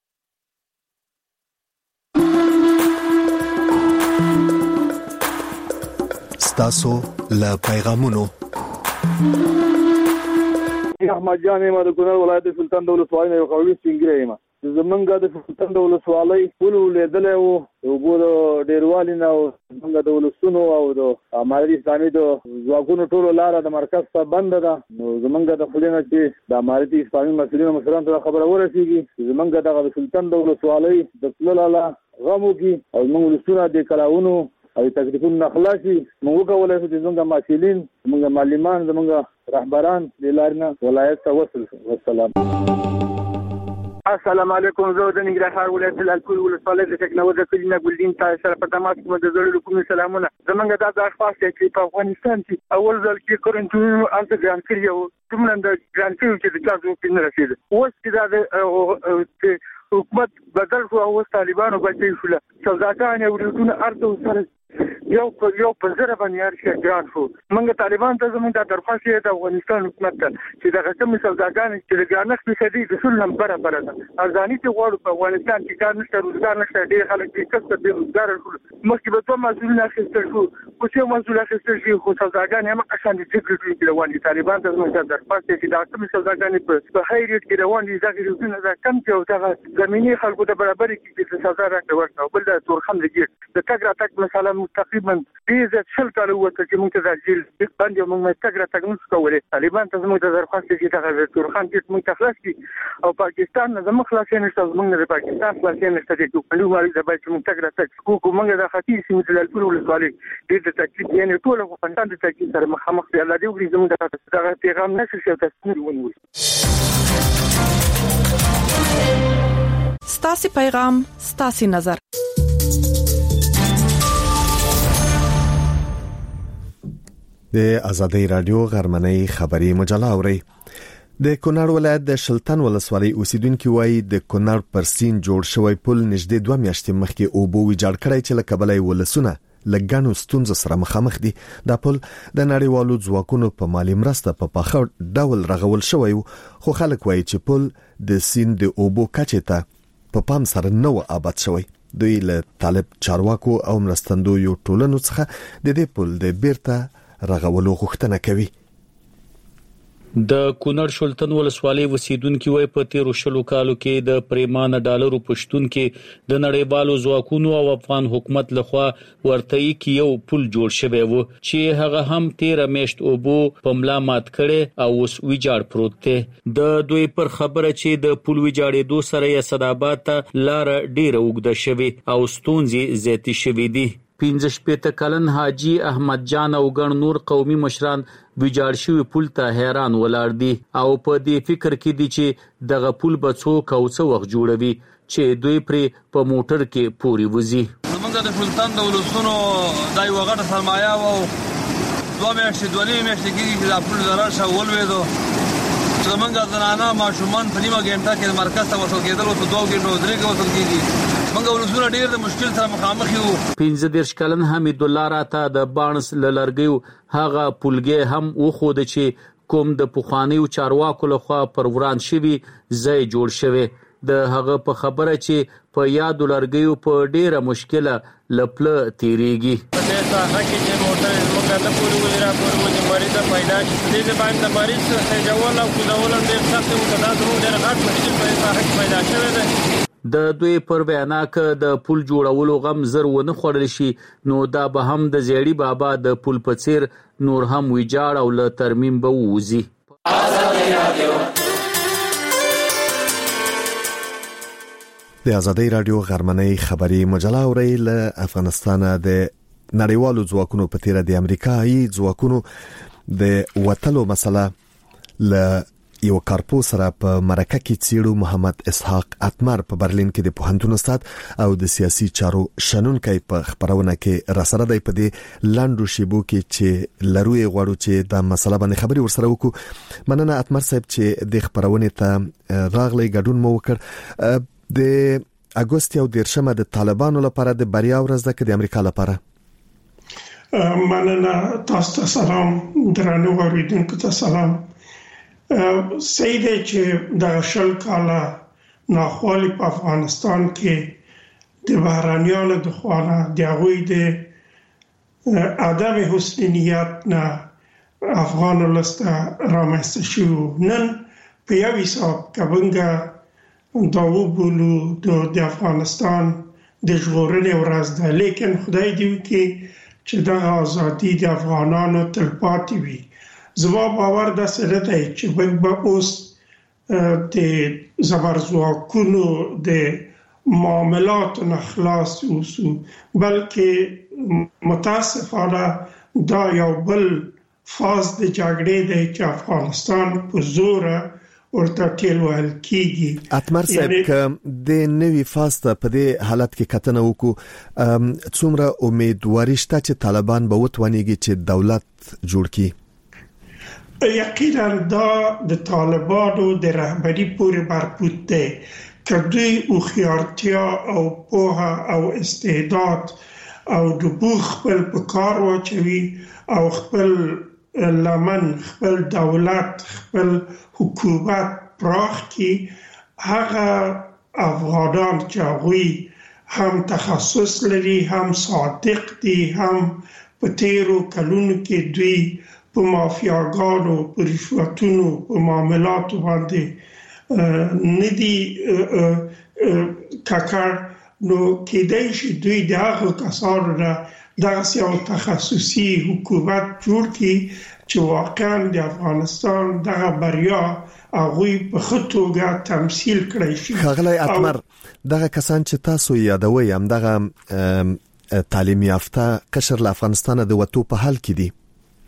ستاسو له پیغامونو احمد جان ما د کونړ ولایت سلطان دولت والي یو قوي سنگره ما زمونږ د سلطان دولت والي ټول لیدل او وګورو ډیروالي نه او زمونږ د ولسونو او د اماري اسلامي د ځواکونو ټول لار د مرکز ته بند ده. نو زمونږ د خلینو چې د اماري اسلامي مسؤلینو مشران ته خبره ورسیږي زمونږ د سلطان دولت والي د تللا غمو کې او موږ ولسونه د کلاونو او تکلیفونو نخلاصي موږ کولای شو چې زمونږ مسؤلین زمونږ معلمان زمونږ رهبران د لارنه ولایت ته وصل. والسلام. السلام علیکم. زه د ننګرهار ولایت لالپور ولسوالۍ د ټکنالوژي کلینا ګلدین ته سره په تماس کې د زړه کوم سلامونه. زمونږ د اشخاص چې په افغانستان کې اول ځل کې کورنټینو انت ګران کړی او کومه د ګران کړی چې د تاسو په نه رسید اوس چې د حکومت بدل شو او طالبانو بچي شو سوداګان او ورودونه ارته سره یو په زره باندې ارشي ګران شو. موږ طالبان ته زموږ د درخواست د افغانستان حکومت ته چې د غټم سوداګان چې د ګرانښت په شدي د ټول نمبر برابر ده ارزاني ته غواړو په افغانستان کې کار نشته، روزګار نشته، ډېر خلک چې کسب به روزګار شول. مخکې به دوه مسؤلین اخیستل شو خو چې مسؤل اخیستل شي خو سوداګان هم قشان دي چې کې روان دي. طالبان ته زموږ د درخواست چې د غټم سوداګان په هاي ریټ کې روان دي ځکه چې دا کم چې او دا زميني خلکو ته برابر کې چې سوداګر راکړي او بل د تورخم لګي د تګ را تک مثلا تقریبا دې ځل کال وته چې موږ ته د جیل باندې موږ تګ را تک نشو کولای. طالبان ته زموږ د درخواست چې د تورخم کې موږ تخلاص کی او پاکستان نه زموږ خلاصې نشته، زموږ د پاکستان خلاصې نشته چې په لومړي ځای چې موږ تګ را تک کو موږ د خاطی سیمه د لالپور ولسوالۍ د تکلیف یعنی ټول افغانستان د تکلیف سره مخامخ دی. الله دې وکړي زموږ د پیغام نشي چې تاسو ونیول. ستاسو پیغام ستاسو نظر. د ازادي رادیو غرمنۍ خبری مجله اوري. د کونړ ولایت د شلتن ولسوالۍ اوسیدونکو وایي د کونړ پر سین جوړ شوی پل نږدې 2 میاشتې مخکې اوبو ویجاړ کړی چې لکبلای ولسونه لګانو ستونزو سره مخامخ دي. دا پل د نړیوالو ځواکونو په مالی مرسته په پاخه ډول رغول شوی خو خلک وایي چې پل د سین د اوبو کچې ته په پام سره نو آباد شوی. دوی له طالب چارواکو او مرستندویو ټولنو څخه د دې پل د بیرته رغولو غوښتنه کوي. د کونړ شلتن ولسوالۍ وسیدونکو وای په 13 کالو کې د پریمانه ډالرو پښتون کې د نړیوالو ځواکونو او افغان حکومت لخوا ورته کې یو پل جوړ شوی و چې هغه هم 13 میاشت اوبو په ملا مات کړي او اوس ویجاړ پروت دی. د دوی پر خبره چې د پل ویجاړېدو سره یې صدابات لار ډیره وګده شوی او ستونزې زیاتې شوې دي. 15 کلن حاجی احمد جان او ګڼ نور قومي مشران ویجاړ شوی پل ته حیران ولاړ دي او په دې فکر کې دي چې دغه پل به څوک او څو وخت جوړوي چې دوی پرې په موټر کې پوري وځي. موږ د سلطان د ولسونو دای وغټه سرمایه او 2 میاشتې کې د پل ضرر شو ولويدو. زمونږ زنانه ماشومان په نیمه ګنټه کې مرکز ته وصل کېدل او په 2 غنټو درې کې وصل کېږي. موږ ولسونه ډېر د مشکل سره مخامخ یو. 15 کلن حمید الله راته د بانس لړګیو هغه پلګي هم وخود چې کوم د پوخانیو چارواکو لخوا پر وران شوی ځای جوړ شوی. د هغه په خبره چې په یاد لړګیو په ډیره مشکله لپله تیریږي. په دې ساحه کې چې موټر موږ ته پورې ولرا پورې مریض پیدا شي دې باندې مریض څه جوړ او کولول ډیر سخت او کدا زموږ ډیر غټ مشکل په ساحه کې پیدا شوی دی. د دوی پر بیانا ک د پل جوړولو غم زر ونه خړل شي نو دا به هم د زیړی بابا د پل پڅیر نور هم ویجاړ او له ترمیم به ووزي. د ازادي رادیو غرمنۍ خبري مجله اوري له افغانستان د نړیوالو ځواکونو په تیر د امریکایي ځواکونو د وټلو مسله ل یو کارپو سره په مرکه کې چیرو محمد اسحاق اتمر په برلین کې د پوهنتون استاد او د سیاسي چارو شنونکي په خبرونه کې راسره دی. په دې لاندو شیبو کې چې لروي غواړو چې د مسله باندې خبري ورسره وکړو. مننه اتمر صاحب چې د خبرونه ته راغلي ګډون مو وکړ. د اگست یو دیرشمه د طالبانو لپاره د بریا ورځ ده که د امریکا لپاره؟ مننه تاسو ته سلام، درنو اوریدونکو ته سلام. سیده چې د شل کاله ناخوالي په افغانستان کې د بهرانيانو د خوانه د هغوی د عدم حسن نیت نه افغان ولسته رامنځته شو. نن په یو حساب کبنګه دا وبولو د افغانستان د ژغورنې ورځ ده، لیکن خدای دې وکړي چې د ازادي د افغانانو تلپاتې وي. زما باور دا سره دی چې موږ به اوس د زبرځواکونو د معاملاتو نه خلاص اوسو، بلکې متاسفانه دا یو بل فاز د جګړې دی چې افغانستان په زور ورته ټیل وهل کیږي. اتمر صاحب که د نوي فاز ته په دې حالت کې کتنه وکړو، څومره امیدواري شته چې طالبان به وتوانیږي چې دولت جوړ کړي؟ یقینا دا د طالبانو د رهبری پورې مربوط دی. که دوی هوښیارتیا او پوهه او استعداد او د بوخ خپل په کار واچوي او خپل لمن، خپل دولت، خپل حکومت پراخ کړي، هغه افغانان چې هغوی هم تخصص لري، هم صادق دي، هم په تیرو کلونو کې دوی په مافیاګانو، په رشوتونو، په معاملاتو باندې ندي کاکار، نو کېدای شي دوی د هغو کسانو نه دغسې یو تخصصي حکومت جوړ کړي چې واقعا د افغانستان دغه بریا هغوی په ښه توګه تمثیل کړی شي. ښاغلی اتمر، دغه کسان چې تاسو یادوئ همدغه تعلیم یافته قشر له افغانستان د وتو په حال کې دي؟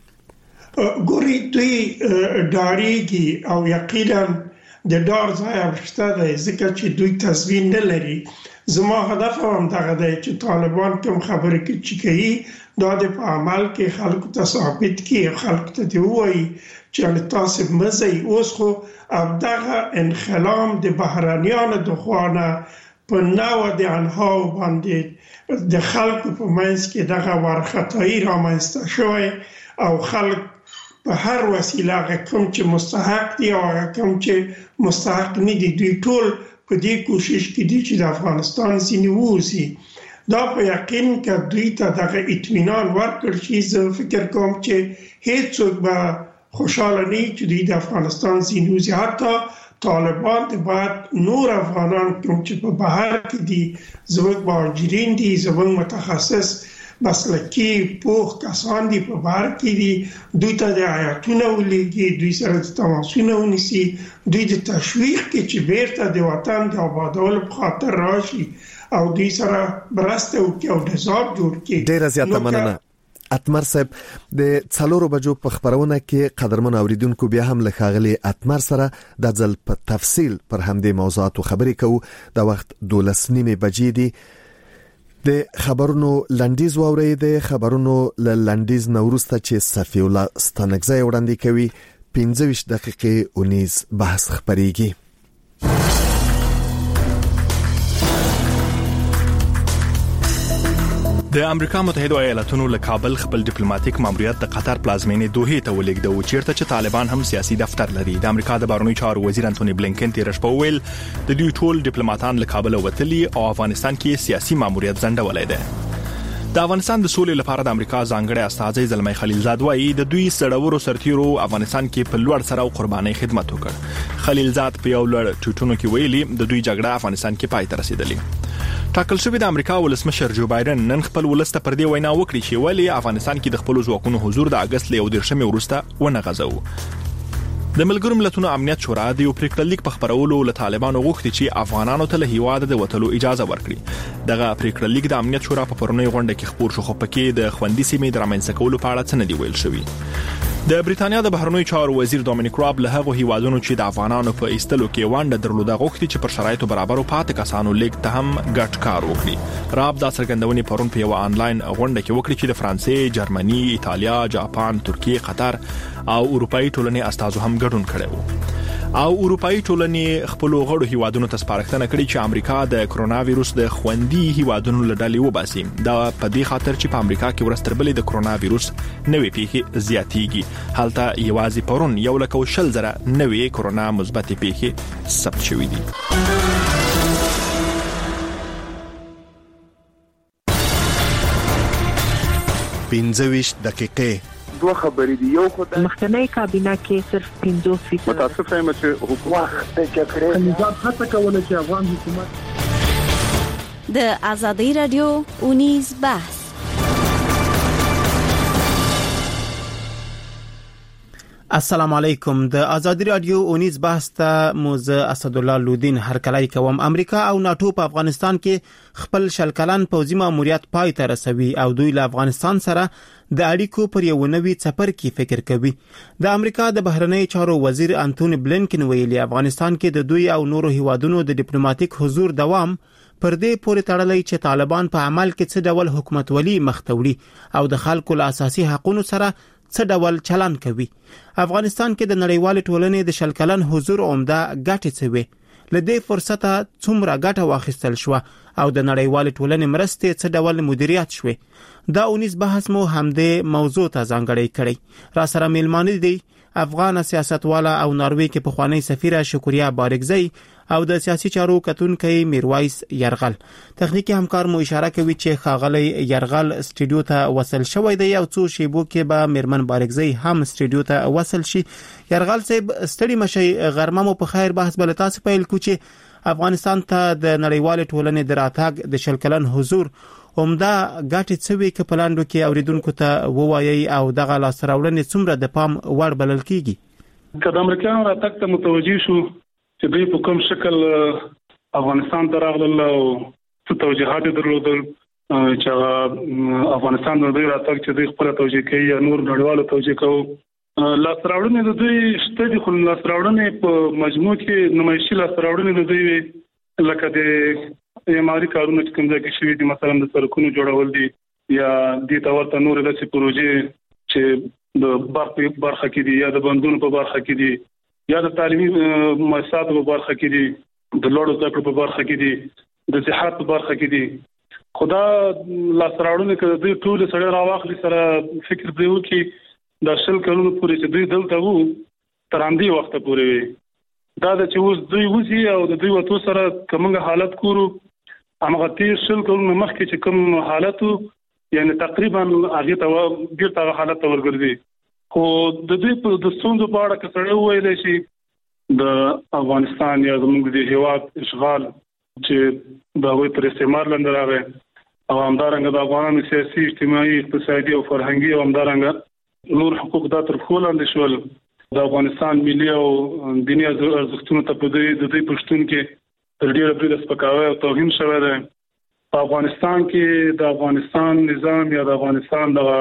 ګوري دوی ډاریږي او یقینا د ډار ځای شته دی، ځکه چې دوی تضمین نه لري. زما هدف هم دغه دی چې طالبان کوم خبره چې کوي دا د په عمل کې خلکو ته ثابت کړي، خلکو ته دی وایي چې تاسو مزي اوس خو دغه انخلام د بهرانيانو د خوانه په نوو د انهاو باندې د خلکو په منځ کې دغه ورختایي رامنځته شوی او خلک په هر وسیله کوم چې مستحق دي او کوم چې مستحق نه دي دوی ټول په دې کوشش کې دي چې د افغانستان ځینې ووسی دا په یقین کې دوی ته د اطمینان ورکړ چې زه فکر کوم چې هیڅوک به خوشاله نه چې دوی د افغانستان ځینې ووسی حتی طالبان ته باید نور افغانان کوم چې په بهر کې دي زموږ مهاجرین دي زموږ متخصص مسلکی پوخ کسان دي په بهر کې دي دوی ته د آیاتونه ولېږي دوی سره د تماسونه ونیسي دوی د تشویق کې چې بیرته د وطن د آبادولو په خاطر راشي او دوی سره برسته وکړي او نظام جوړ کړي. ډیره زیاته مننه اتمر صاحب. د 4 بجو په خبرونه کې قدرمن اوریدونکو بیا هم لخاغلی اتمر سره د ځل په تفصیل پر همدې موضوعاتو خبرې کوو. د وخت 12:30 بجې دي. د خبرونو لنډیز واوري د خبرونو لنډیز نورسته چې صفی الله ستانکزی وړاندې کوي 15 دقیقې اونیز بحث خبريږي. د امریکا متحده ایالاتونو له کابل خپل ډیپلوماټیک ماموریت د قطر پلازمینې دوحې ته ولېږدو چیرته چې طالبان هم سیاسي دفتر لري. د امریکا د بهرنیو چارو وزیر انټونی بلینکن تیر شپه ویل د دوی ټول ډیپلوماټان له کابل وتلي او افغانستان کې سیاسي ماموریت ځنډولای دی. د افغانستان د سولې لپاره د امریکا ځانګړی استازی زلمی خلیلزاد وایي د دوی سړورو سرتیرو افغانستان کې په لوړ سره او قرباني خدمت وکړ. خلیلزاد په یو لړ ټویټونو کې ویلي د دوی جګړه افغانستان کې پای ته رسیدلې. ټاکل شوی د امریکا ولسمشر جو بایدن نن خپل ولست پر دې وینا وکړي چې ولی افغانستان کې د خپل ځواکونو حضور د اگست له 13 وروسته ونه غځو. د ملګرو ملتونو امنیت شورا د یو پریکړه لیک په خبرولو له طالبانو غوښتي چې افغانانو ته له هیواد د وټلو اجازه ورکړي. دغه پریکړه لیک د امنیت شورا په پرونی غونډه کې خبر شو خو پکې د خوندې سیمې د رامنځته کولو په اړه څه نه دی ویل شوی. د بریتانیا د بهرنیو چارو وزیر ډومینیک راب له هغه هیوادونو چې د افغانانو په ایستلو کې وانډه درلوده غوښتي چې پر شرایطو برابرو پاتې کسانو لیک ته هم ګډ کار وکړي. راب دا څرګندونې پرون په یو آنلاین غونډه کې وکړي چې د فرانسې، جرمني، ایتالیا، جاپان، ترکیه، قطر او اروپאי ټولنې استازو هم ګډون کړي او اروپאי ټولنې خپل غړو هیوادونو ته سپارښتنه کړې چې امریکا د کرونا وایروس د خوندي هیوادونو له ډلې وباسي. دا په دې خاطر چې په امریکا کې ورستربلې د کرونا وایروس نوې پیښې زیاتېږي. هلته یوازې پرون 1,000 نوې کرونا مثبت پیښې ثبت شوې دي. پنځه دقیقې دوه خبرې دي. یو خو د مخکنی کابینه کې صرف 50% متاسفه یم چې حکومت د جګړې نظام هڅه کوله چې افغان حکومت د آزادۍ رادیو اونیز بحث. السلام علیکم. د آزادۍ رادیو اونیز بحث ته موزه اسد الله لودین هرکلای کوم. امریکا او ناتو په افغانستان کې خپل شلکلن پوځي ماموریت پای ته رسوي او دوی له افغانستان سره د اړیکو پر یو نوي څپر کې فکر کوي. د امریکا د بهرنیو چارو وزیر انټونی بلینکن ویلي افغانستان کې د دوی او نورو هیوادونو د ډیپلوماټیک حضور دوام پر دې پورې تړلی چې طالبان په عمل کې څه ډول حکومتولي مختوړي او د خلکو له اساسي حقوقو سره څه ډول چلن کوي. افغانستان کې د نړیوال ټولنې د شلکلن حضور عمده ګټې څه وي؟ لدې فرصته څومره ګټه واخیستل شو او د نړیوال ټولنې مرستې څه ډول مدیریت شوه؟ دا اونیز بحث مو همدې موضوع ته ځانګړی کړی. را سره میلمانه دي افغان سیاستواله او ناروې کې پخوانی سفیر شکریا بارګزی او د سیاسي چارو کتونکي میرویس يرغل. تخنیکی همکار مو اشاره کوي چې خاغلی يرغل سټوډیو ته وصل شوی دی او څو شیبو کې به میرمن بارګزی هم سټوډیو ته وصل شي. يرغل صاحب ستړي مشي غرمه مو په خیر بحث بل تاسو پیل کوچی افغانستان ته د نړیوال ټولنې دراتګ د شلکلن حضور عمده ګټې څوي ک پلاندو کې اوریدونکو ته ووایي او دغه لاس راوړنې څومره د پام وړ بلل کیږي؟ کله امریکایانو راتګ ته متوجي شو چې دوی په کوم شکل افغانستان ته راغلل او څه توجیهات درلودل چې افغانستان د دوی راتګ چې دوی خپل توجیه کوي یا نور نړیوالو توجیه کوي. لاس راوړنې د دوی شته دي خو لاس راوړنې په مجموع کې نمایشي لاس راوړنې د دوی لکه د معماري کارونه چې کوم ځای کې شوي دي مثلا د سړکونو جوړول دي یا د تورته نور داسې پروژې چې د برخه کې دي یا د بندونو په برخه کې دي یا د تعلیمي مؤسساتو په برخه کې دي د لوړو زده کړو په برخه کې دي د صحت په برخه کې دي. خدا لاس راوړنې کې دوی ټول سره راوخلي سره فکر دی چې د شل کلونو پورې چې دوی دلته وو تر اندي وخت پورې دا د چې اوس دوی وزي او د دوی وته سره کومه حالت کورو هغه تیر شل کلونه مخکې چې کوم حالتو یعنی تقریبا هغه ته بیرته حالت ورګرځي خو د دوی په د ستونزو په اړه کسړې وایي چې د افغانستان یا زموږ د هیواد اشغال چې د وې پر استعمار لاندې راغی او همدارنګه د افغانانو سیاسي اجتماعي اقتصادي او فرهنګي او همدارنګه نور حقوق د تر خپل لاندې شول د افغانستان ملي او دیني ارزښتونو ته په دې پښتون کې تر ډیره بریده سپکاوی او توهین شوی دی په افغانستان کې د افغانستان نظام یا د افغانستان د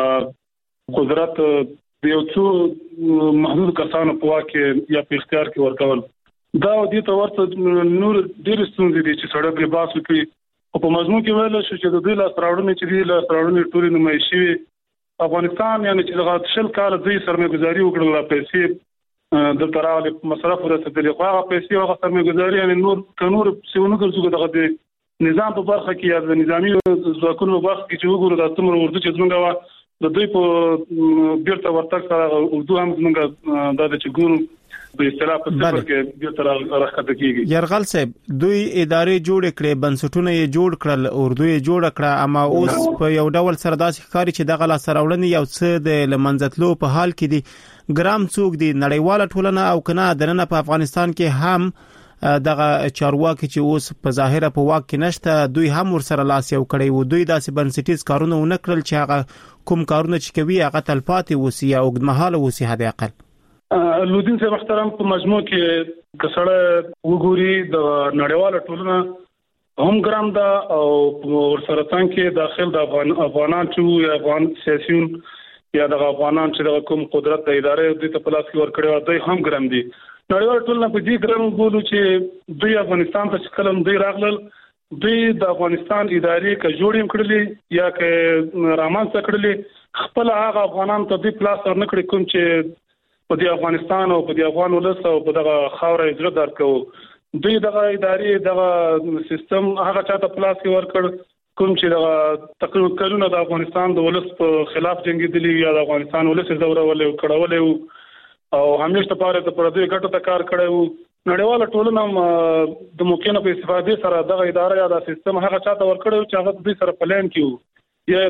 قدرت د یو څو محدود کسانو په واک یا په اختیار کې ورکول دا د دې ورته نور ډېر ستونزې دي چې سړی په باسو کې او په مضمون کې ویل شو چې د دې لاس راوړنې چې د لاس راوړنې ټولې نمایش شوي افغانستان یعنی چې د شل کال دوی سرمایه‌ګذاري وکړل پیسې د تراغ مصرف ورسېدلې خو هغه پیسې هغه سرمایه‌ګذاري یعنی نور سیونه ګرځو دغه نظام په برخه کې یا د نظامی ځواکونو په برخه کې چې وګورو د تمر اردو چې څنګه د دوی په بیرته ورتګ سره اردو هم څنګه د چګورو په اصطلاح په څیر کې بیرته راځي کېږي يرغل صاحب دوی ادارې جوړ کړې بنسټونه یې جوړ کړل اردو یې جوړ کړه اما اوس په یو ډول سره داسې ښکاري چې دغه لاس راوړنې یو څه د لمنځتلو په حال کې دي ګرام څوک دي نړیواله ټولنه او کنه درنه په افغانستان کې هم دغه چارواکي چې اوس په ظاهره په واک کې نشته دوی هم ورسره لاس یو کړی وو دوی داسې بنسټیز کارونه ونکړل چې هغه کوم کارونه چې کوي هغه تلپاتې وسی یا اوږدمهاله وسی حد اقل لودین صاحب محترم په مجموع کې کسړه وګوري د نړیواله ټولنه هم ګرام دا او ورسره څنګه داخل د افغانان چې یا افغان سیاسيون یا د افغانان چې د کوم قدرت د ادارې د تپلاس کې ور کړی دوی هم ګرام دي نړیواله ټولنه په دې ګرام بولو چې دوی افغانستان ته کلم دوی راغلل دوی د افغانستان ادارې ک جوړیم کړلې یا ک رامنځته کړلې خپل هغه افغانان ته د پلاس ور نکړي کوم چې په دې افغانستان او په دې افغان ولس او په دغه خاور اجازه درکو دوی دغه ادارې دغه سیستم هغه چاته پلاس کې ور کړ کوم چې دغه تقریبا کلونه د افغانستان د ولس په خلاف جنگیدلی یا د افغانستان ولس زورول او کړهول او همیشه په اړه د پردوی ګټو ته کار کړو نړیواله ټولنه د ممکنه په استفادې سره دغه اداره یا د سیستم هغه چاته ورکړو چې هغه دوی سره پلان کیو یا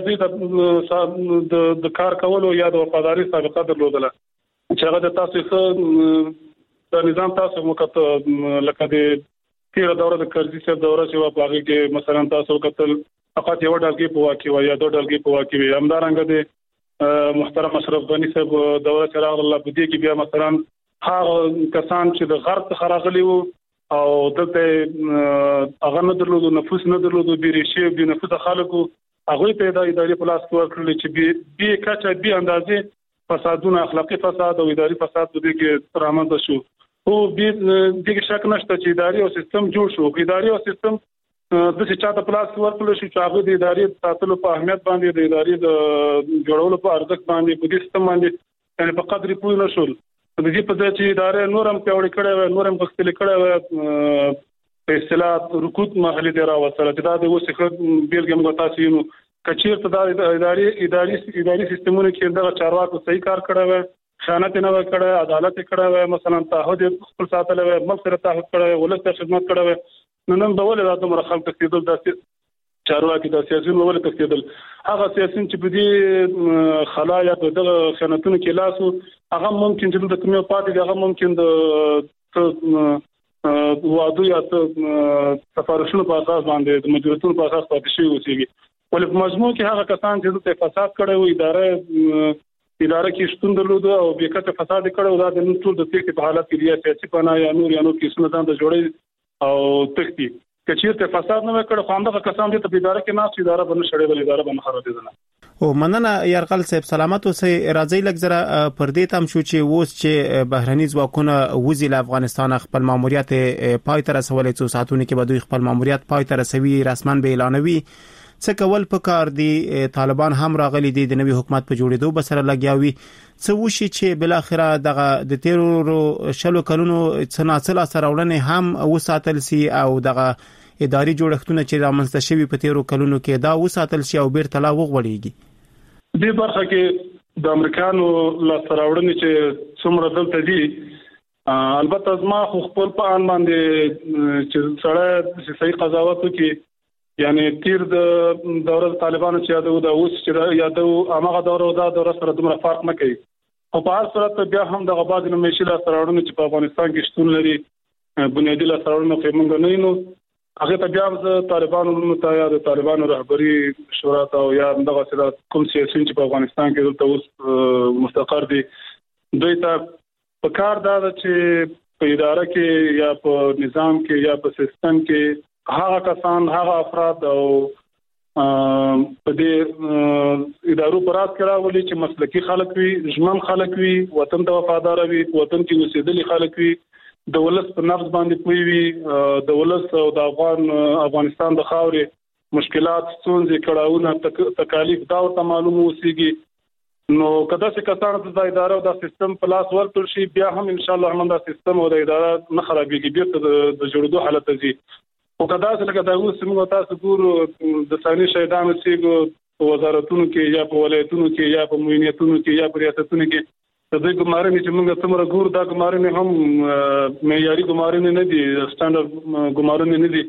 دوی د کار کولو یا د وفاداری سابقه درلودله چې هغه د تاسو د نظام تاسو مکتب لکه د تیر دوره د کرزي سره دوره چې په هغه کې مثلا تاسو قتل فقط یو ډلګي په واقع یا دوه ډلګي په واقع همدارنګه د محترم اشرف غنی صاحب دوره چراغ الله بدی کې بیا مثلا هغه کسان چې د غرب څخه راغلي وو او دلته هغه نه درلودو نفوس نه درلودو بیرشي بي نفوس خلکو هغه ته د ادارې په لاس کې ورکړل چې بي کچا بي اندازې فسادونه اخلاقی فساد او اداري فساد د دې کې رامنځته شو او دې شک نشته چې اداري او سیستم جوړ شو اداري او سیستم د څه چاته پلاس ورکړل شو چې هغه د ادارې ساتلو په اهمیت باندې د ادارې د جوړولو په ارزښت باندې په دې سیستم باندې یعنی په قدر پوه نه شول د دې په ځای چې ادارې نورم پیوړې کړې و نورم بخښلې کړې و په اصطلاح رکوت محلي دی راوصله چې دا د وسخه بیلګم غتاسي نو کچیر ته د اداري سیستمونو کې دغه چارواکو صحیح کار کړی و خیانت نه وکړه عدالت کړی و مثلا تعهد خپل ساتل و ملک سره تعهد کړی ولست خدمت کړی و نن په ولې راته مرخل تکیدل د چارواکي د سیاسيون ولې تکیدل هغه سیاسيون چې په دې خلا یا په دغه خیانتونو کې لاسو هغه ممکن چې د کومه پاتې هغه ممکن د وادو یا سفارشونو په اساس باندې د مجبورتونو په اساس پاتې شي اوسېږي ولې په مجموع کې هغه کسان چې د فساد کړي وو اداره کې شتون درلود او بیکته فساد کړي او د ټول د تېښتې په حالت کې یا سیاسي پناه یا نور کیسونه ځان ته جوړي او تختی کچیر ته فساد نه وکړ خو همدغه کسان دې په اداره کې ناس اداره باندې شړې ول اداره باندې خرابېدل او مننه يرغل صاحب سلامت اوسئ راځي لږ زره پر دې تم شو چې اوس چې بهرني ځواکونه وزي له افغانستان خپل ماموریت پای تر رسولې څو ساعتونو کې به دوی خپل ماموریت پای تر رسوي رسمن به اعلانوي څه کول پکار دي طالبان هم راغلي دي د نوي حکومت په جوړېدو بسره لګیاوي څه وشي چې بل اخره دغه د تیرو شلو کلونو څناڅل سره وړنه هم وساتل سي او دغه اداري جوړښتونه چې رامنځته شوي په تیرو کلونو کې دا وساتل شي او بیرته لا وغوړيږي دې برخه کې د امریکانو لا سره وړنه چې څومره دلته دي البته زما خپل په ان باندې چې سره صحیح قضاوت وکي یعنی تیر د دوره طالبانو چې یادو د اوس چې یادو هغه دوره سره دومره فرق نه کوي او په هر صورت بیا هم د غباز نمایشي لا سرورونو چې په افغانستان کې شتون لري بنیادی لا سرورونو کې موږ نه نو هغه ته بیا د طالبانو ته یا د طالبانو رهبری شورا ته او یا دغه سره کوم سیاسيين چې په افغانستان کې دلته اوس مستقر دي دوی ته په کار دا چې په اداره کې یا په نظام کې یا په سیستم کې هغه کسان هغه افراد او په دې ادارو پرات کړه ولې چې مسلکي خلک وي ژمن خلک وي وطن ته وفادار وي وطن کې اوسېدلي خلک وي د ولس په نفس باندې پوي وي د ولس او د افغانستان د خاورې مشکلات ستونزې کړهونه تکالیف دا ورته معلومه اوسېږي نو کله چې کسان د اداره او د سیستم په لاس ورتل شي بیا هم ان شاء الله هم د سیستم او د اداره نه خرابېږي بیا د جوړېدو حالت ته ځي او کدا چې لکه دا اوس موږ تاسو ګورو د ثاني شهیدانو چې وزارتونو کې یا په ولایتونو کې یا په موینیتونو کې یا په ریاستونو کې د دې ګمارنې چې موږ څومره ګورو دا ګمارنې هم معیاري ګمارنې نه دي سټانډرډ ګمارنې نه دي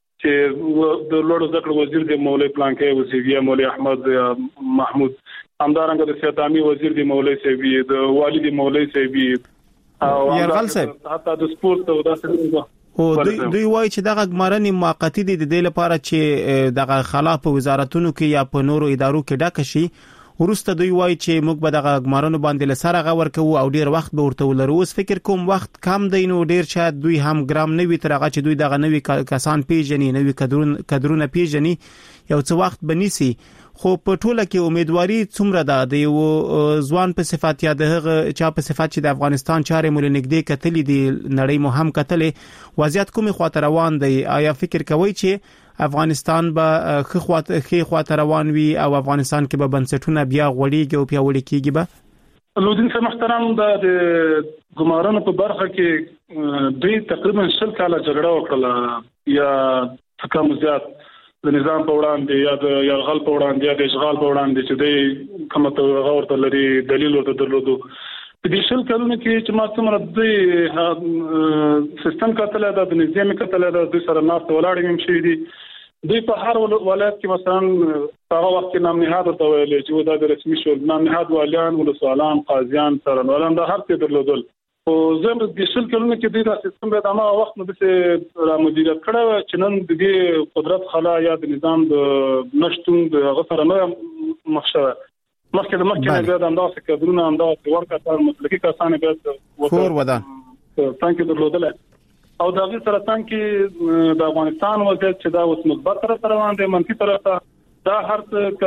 چې د لوړو زده کړو وزیر دی مولوی پلانکې وزیر یا مولوی احمد یا محمود همدارنګه د سیادامي وزیر دی مولوی صاحب د والد مولوی صاحب او يرغل صاحب حتی د سپورت او داسې او دوی وایي چې دغه ګمارنې موقتی دي د دې لپاره چې دغه خلاف وزارتونو کې یا په نورو ادارو کې ډک شي ورسته دوی وایي چې موږ به دغه ګمارنو باندې لسره غور کوو او ډیر وخت به ورته ولرو اوس فکر کوم وخت کم دی نو ډیر شاید دوی هم ګرام نه وي تر هغه چې دوی دغه نوي کسان پیژني نوي کډرونه پیژني یو څه وخت بنيسي خو په ټوله کې امیدواري څومره ده د یو ځوان په صفات یا دغه چا په صفات چې د افغانستان چارې مول نګدې کتلې دي نړۍ مو هم کتلې وضعیت کومه خاطر روان دی آیا فکر کوي چې افغانستان به خې خاطر روان وي او افغانستان کې به بنسټونه بیا غوړیږي او پیاوړي کیږي به لودین صاحب محترم د ګمارنو په برخه کې دوی تقریبا 10 کاله جګړه وکړه یا کم زیات د نظام په وړاندې یا د یرغل په وړاندې یا د اشغال په وړاندې چې دوی کومه توغه ورته لري دلیل ورته درلودو په دې 10 کلونو کې چې ما څومره د سیستم کتل د نظام کتل د سره ناست ولاړ هم شي دي دوی په هر ولایت کې مثلا هغه وخت کې نام نهاد ته ویل چې دا د رسمي شول نام نهاد والیان ولسوالان قاضیان سرنوالان د هر څه درلودل او زم د 10 کلونو کې د سیستم به د ما وخت نو د را مدیریت کړو چې نن د دې قدرت خلا یا د نظام د نشټون د غسر نه مخشه مخکې د مخکې د اندازه کډرونه اندازه ورکړه مسلکي کسان به فور ودان ثانک یو درلودل او دا غي سره څنګه د افغانستان وضعیت چې دا اوس مثبت طرف روان دي منفي طرف ته دا هر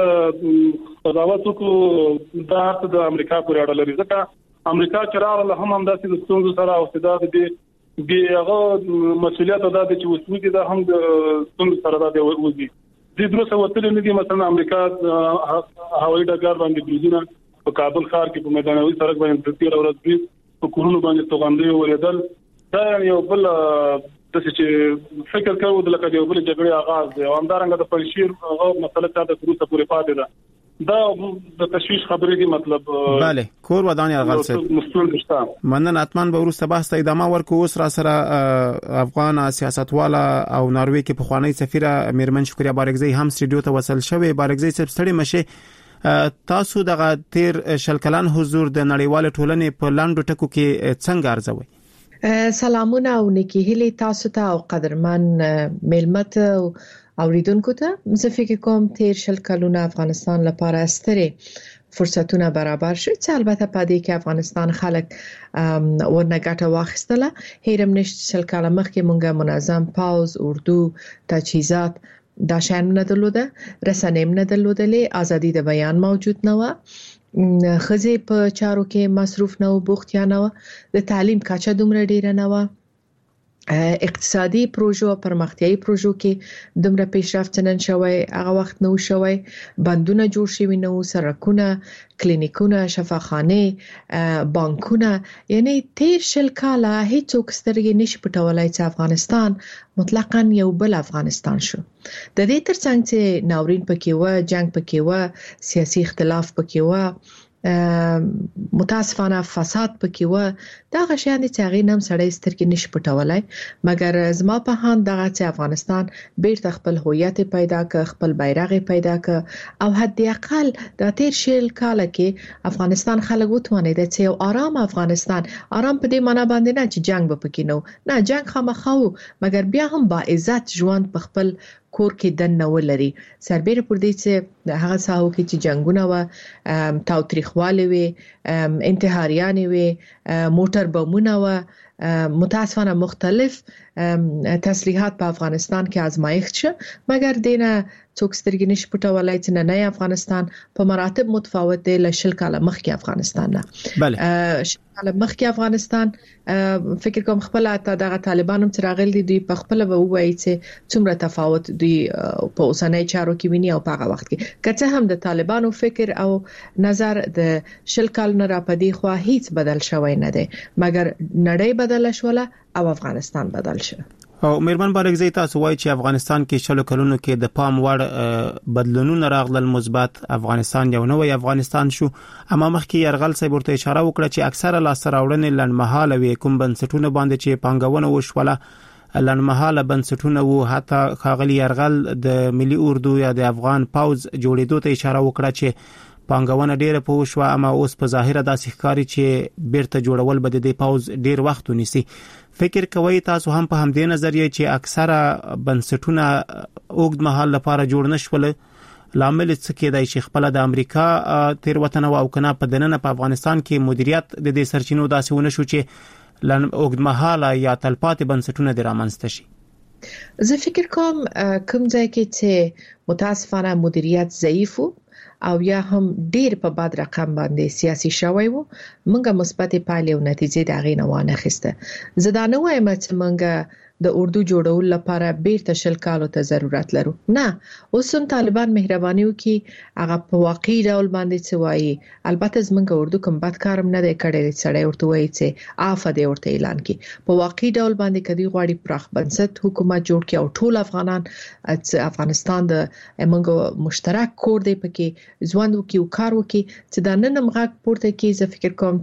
څه قضاوت کو دا د امریکا پورې اړه لري ځکه امریکا چې راغله هم داسې د ستونزو سره او استعداد دي هغه مسؤلیت ادا دي چې وسوي دا هم د ستونزو سره دا وځي د دروسه وتل نه دي مثلا امریکا هوایي ډګر باندې بریدونه په کابل ښار کې په میدانوي سړک باندې د تیر ورځ په کورونو باندې توغندې وریدل دا یو بل د چې فکر کوو د لکه یو بل جګړې آغاز دی او همدارنګه د پنځیر هغه مسله چې د روسه پورې پاتې ده دا د تشویش خبرې دی مطلب bale کور ودان یرغل صاحب مننه اتمن به ورسته بحث ته ادامه ورکو اوس را سره افغان سیاستواله او ناروې کې په خوانی سفیر میرمن شکریا بارګزی هم سټډیو ته وصل شوی بارګزی صاحب ستړي مشه تاسو دغه تیر شلکلان حضور د نړیوال ټولنې په لاندو ټکو کې څنګه ارزوي سلامونه او نیکی هیله تاسو ته او قدرمن ملمت اوریدونکو ته زه فکر کوم تیر شل کلونه افغانستان لپاره ستړي فرصتونه برابر شو چې البته په دې کې افغانستان خلک ورنه ګټه واخیستله هیرم نشته شل کاله مخکې مونږه منظم پاوز اردو تجهیزات دا شان نه درلوده رسنۍ نه درلودلې ازادي د بیان موجود نه و خزه په چارو کې مصروف نه او بوختیا نه د تعلیم کچه دومره ډیره نه و اقتصادي پروژو پرمختیايي پروژو کې دومره پیشرفت نن شوی هغه وخت نو شوی بندونه جوړ شوی نو سرکونه کلینیکونه شفاخانه بانکونه یعنی تیر شل کاله هیڅوک سترګې نشي پټولای چې افغانستان مطلقاً یو بل افغانستان شو د دې ترڅنګ چې ناورین پکې و جنگ پکې و سیاسي اختلاف پکې و متاسفانه فساد پکې و دا غشيان چې هغه نم سړی سترګې نش پټولای مګر زما په هان دغه چې افغانستان بیرته خپل هویت پیدا ک خپل بیرغ پیدا ک او حد اقل د تیر شل کال کې افغانستان خلک وتوانید چې یو آرام افغانستان آرام په دې معنی باندې نه چې جنگ به پکې نو نه جنگ خامخاو مګر بیا هم با عزت ژوند په خپل کور کې دنه ولري سربېره پر دې چې هغه ساحو کې چې جنگونه و تاوتریخواله وي انتحاریان وي موټر بمونه و متاسفانه مختلف تسلیحات په افغانستان کې آزمایښت شو مګر دینه څوک سترګې نشي پټولای چې نه افغانستان په مراتب متفاوت دی له شل کاله مخکې افغانستان نه بله شل کاله مخکې افغانستان فکر کوم خپل دغه طالبانو چې راغلي دي په خپل به وایي چې څومره تفاوت دی په اوسنۍ چارو کې ویني او په هغه وخت کې کته هم د طالبانو فکر او نظر د شل کال نه را پدې خو هیڅ بدل شوی نه دی مګر نړۍ بدل شوله او افغانستان بدل شو او مېرمن بارګزی تاسو وایي چې افغانستان کې شلو کلونو کې د پام وړ بدلونونه راغلل مثبت افغانستان یو نوې افغانستان شو اما مخکې يرغل صاحب ورته اشاره وکړه چې اکثره لاسراوړنې لنډمحاله وي کوم بنسټونه باندې چې پانګونه وشوله لنډمحاله بنسټونه وو حتی خاغلی يرغل د ملي اردو یا د افغان پاوز جوړېدو ته اشاره وکړه چې پانګونه ډیره پوښوا اما اوس په ظاهره داسې ښکاري چې بیرته جوړول به د پاوز ډیر وخت ونیسي فکر کوي تاسو هم په همدې نظریه چې اکثره بنسټونه اوږد مهال لپاره جوړ نشول لامل څه کېدای شي خپل د امریکا تیروتنه او کنه په دننه په افغانستان کې مدیریت د دې سرچینو داسې ونه شو چې اوږد مهال یا تلپاتې بنسټونه د رامنځته شي زه فکر کوم ځای کې چې متاسفانه مدیریت ضعیف او یا هم ډیر په بد رقم باندې سیاسي شوی وو مونږه مثبت پایلې او نتیجې د غي نه وانه خسته زه دا نه وایم چې مونږه د اردو جوړول لپاره بیرته شل کالو ته ضرورت لرو نه اوس هم طالبان مهرباني وکي هغه په واقعي ډول باندې څه وایي البته زمونږ اردو کوم بد کارم نه دی کړی سړی ورته وایي چې آفه دی ورته اعلان کی په واقعي ډول باندې کدي غواړي پراخ بنسټ حکومت جوړ کړي او ټول افغانان افغانستان د موږ مشترک کور دی پکې ځوان وکي او کار وکي چې دا نن مغاک پورته کې زه فکر کوم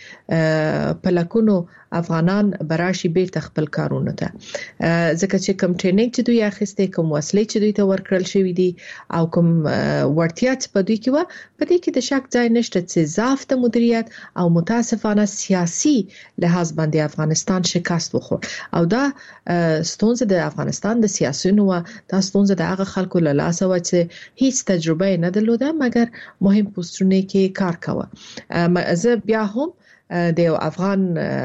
چې په لکونو افغانان براشي بیرته خپل کارونه ته ځکه چې کوم ټریننګ چې دوی اخیسته کوم وسلې چې دوی ته ورکړل شوې دي او کوم ورتیا چې په دوی کې و په دې کې د شک ځای نشته چې ضعف د مدیریت او متاسفانه سیاسي لحاظ باندې افغانستان شکست وخوړ او دا ستونزه د افغانستان د سیاسيونو دا ستونزه د هغه خلکو له لاسه و چې هیڅ تجربه نه درلوده مګر مهم پوسټونه کې کار کاوه زه بیا هم د افغان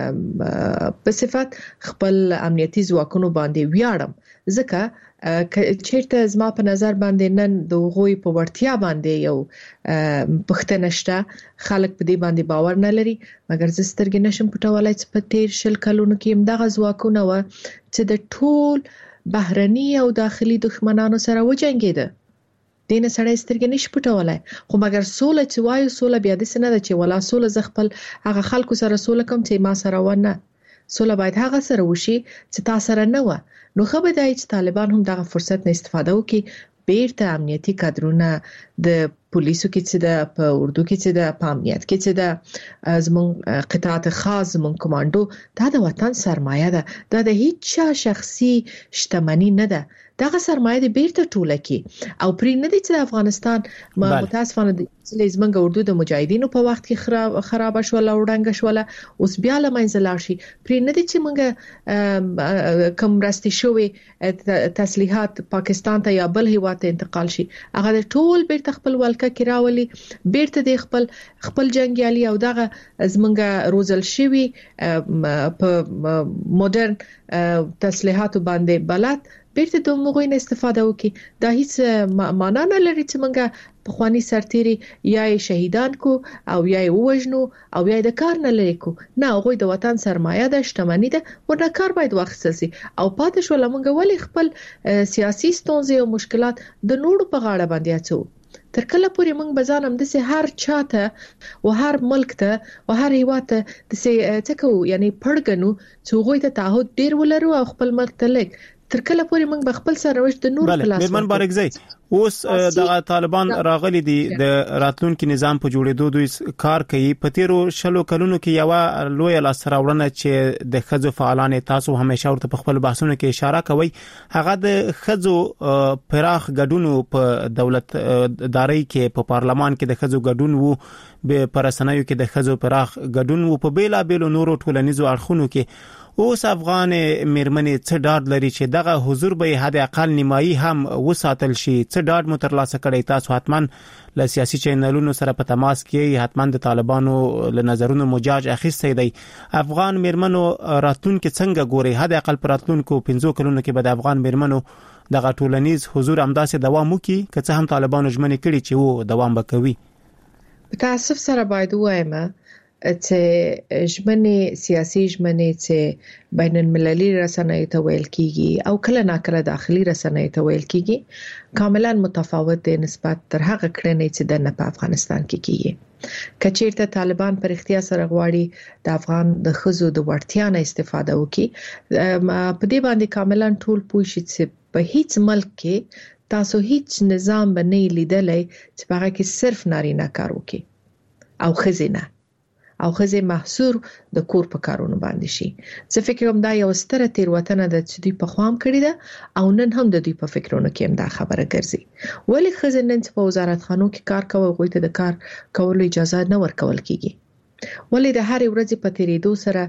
په صفت خپل امنیتي ځواکونو باندې ویاړم ځکه چیرته زما په نظر باندې نن د غوي په ورتیا باندې یو پښتنه شته خلک په دې باندې باور نه لري مګر زه سترګې نشم پټولای چې په تیر شل کلونو کې همدغه ځواکونه و چې د ټول بهرني او داخلي دښمنانو سره وجنګیده دینه سړی سترګې نشي پټولای خو مګر سوله چې وایو سوله بیا د سینه د چې ولا سوله ز خپل هغه خلکو سره سوله کوم چې ما سره ونه سوله باید هغه سره وشي چې تاسو سره نه و نو خو به دای چې طالبان هم دغه فرصت نه استفاده وکړي بیرته امنیتي کادرونه د پولیسو کې چې د په اردو کې چې د امنیت کې چې د زمون قطاعات خاص زمون کمانډو دا د وطن سرمایه ده دا د هیڅ شخصي شتمنۍ نه ده دغه سرمایه د بیرته ټوله کې او پرې نه دي چې افغانستان متاسفانه د زمونږ اردو د مجاهدینو په وخت کې خراب شو او ډنګ شو اوس بیا لمنځه لاړ شي پرې نه دي چې مونږ کوم راستي شوی تسلیحات پاکستان ته یا بل هیواد ته انتقال شي هغه د ټول بیرته خپل ولکه کې راولي بیرته د خپل جنگیالي او دغه زمونږ روزل شوی په مدرن تسلیحات باندې بلد بیرته د موږ نه استفاده وکي دا هیڅ معنا نه لري چې موږ په خواني سرتيري یا شهیدان کو او یا وژنو او یا د کار نه لري کو نه هغه د وطن سرمایه ده شتمنۍ ده ورته کار باید واخیستل شي او پاتې شو لمونږ ولی خپل سیاسي ستونزې او مشکلات د نورو په غاړه باندې اچو تر کله پورې موږ بزانم د سه هر چاته او هر ملک ته او هر هیواد ته د سه تکو یعنی پړګنو چې غوي ته تعهد ډیر ولرو او خپل ملک ته لګ تر کله پورې موږ بخپل سرنوشت د نور خلاص مرمن بارګزی اوس د طالبان راغلي دي د راتلونکو نظام په جوړېدو دوی کار کوي په تیرو شلو کلونو کې یو لوی لاسراوړنه چې د خځو فعالانه تاسو همیشه ورته په خپل بحثونو کې اشاره کوي هغه د خځو پراخ ګډون په دولت داري کې په پارلمان کې د خځو ګډون وو به پرسنایو کې د خځو پراخ ګډون وو په بیلا بیلو نورو ټولنیزو اړخونو کې اوس افغان میرمنې څه ډاډ لري چې دغه حضور به حد اقل نیمایي هم وساتل شي څه ډاډ مترلاسه کړي تاسو حتما له سیاسي چینلونو سره په تماس کې حتما د طالبانو له نظرونو مجاج اخیستی دی افغان میرمنو راتلون کې څنګه ګوري حد اقل پراتلونکو 15 کلونو کې به د افغان میرمنو دغه ټولنیز حضور همداسې دوام وکړي که څه هم طالبانو ژمنې کړي چې وو دوام وکوي په تاسف سره باید وایم چې ژمنې سیاسي ژمنې چې بین المللي رسنیو ته ویل کیږي او کله ناکله داخلي رسنیو ته ویل کیږي کاملا متفاوت دي نسبت تر هغه کړنې چې د په افغانستان کې کیږي کچیرته طالبان پر اختیار سره غواړي د افغان د خزو د وړتیا نه استفاده وکړي په دې باندې کاملا ټول پوه شي چې په هیڅ ملک کې تاسو هیڅ نظام باندې لیدلای چې هغه کې صرف نارینه کار وکړي او خزینه او خزه محصور د کور په کارونو باندې شي زه فکر کوم دا یو ستره تیروتنه ده چې دوی په خوام کړی ده او نن هم د دوی په فکرونو کې هم دا خبره ګرځي ولی خزه نن په وزارت خانو کې کار کوي غوښته د کار کولو اجازه نه ورکول کیږي ولی د هر ورځې په تیریدو سره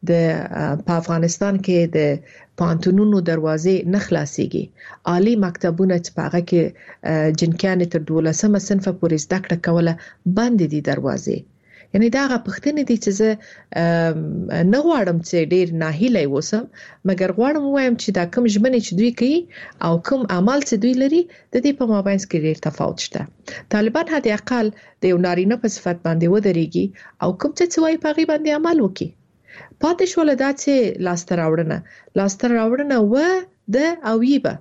د په افغانستان کې د پانتونونو دروازې نه خلاصيږي عالی مکتبونه چې په هغه کې جنکیان تر 12مه صنف پورې زده کړه کوله بند دي دروازې یعنی دا غوښتنه دي چې زه نه غواړم چې ډیر ناهیله وسم مګر غواړم وایم چې دا کوم ژمنې چې دوی کوي او کوم عمل چې دوی لري د دې په مابین کې ډیر تفاوت شته طالبان هدا اقل د یو نارینه په صفت باندې ودرېږي او کوم څه وایي په غي باندې عمل وکړي پاتې شول دا چې لاستر راوړنه و د او یبه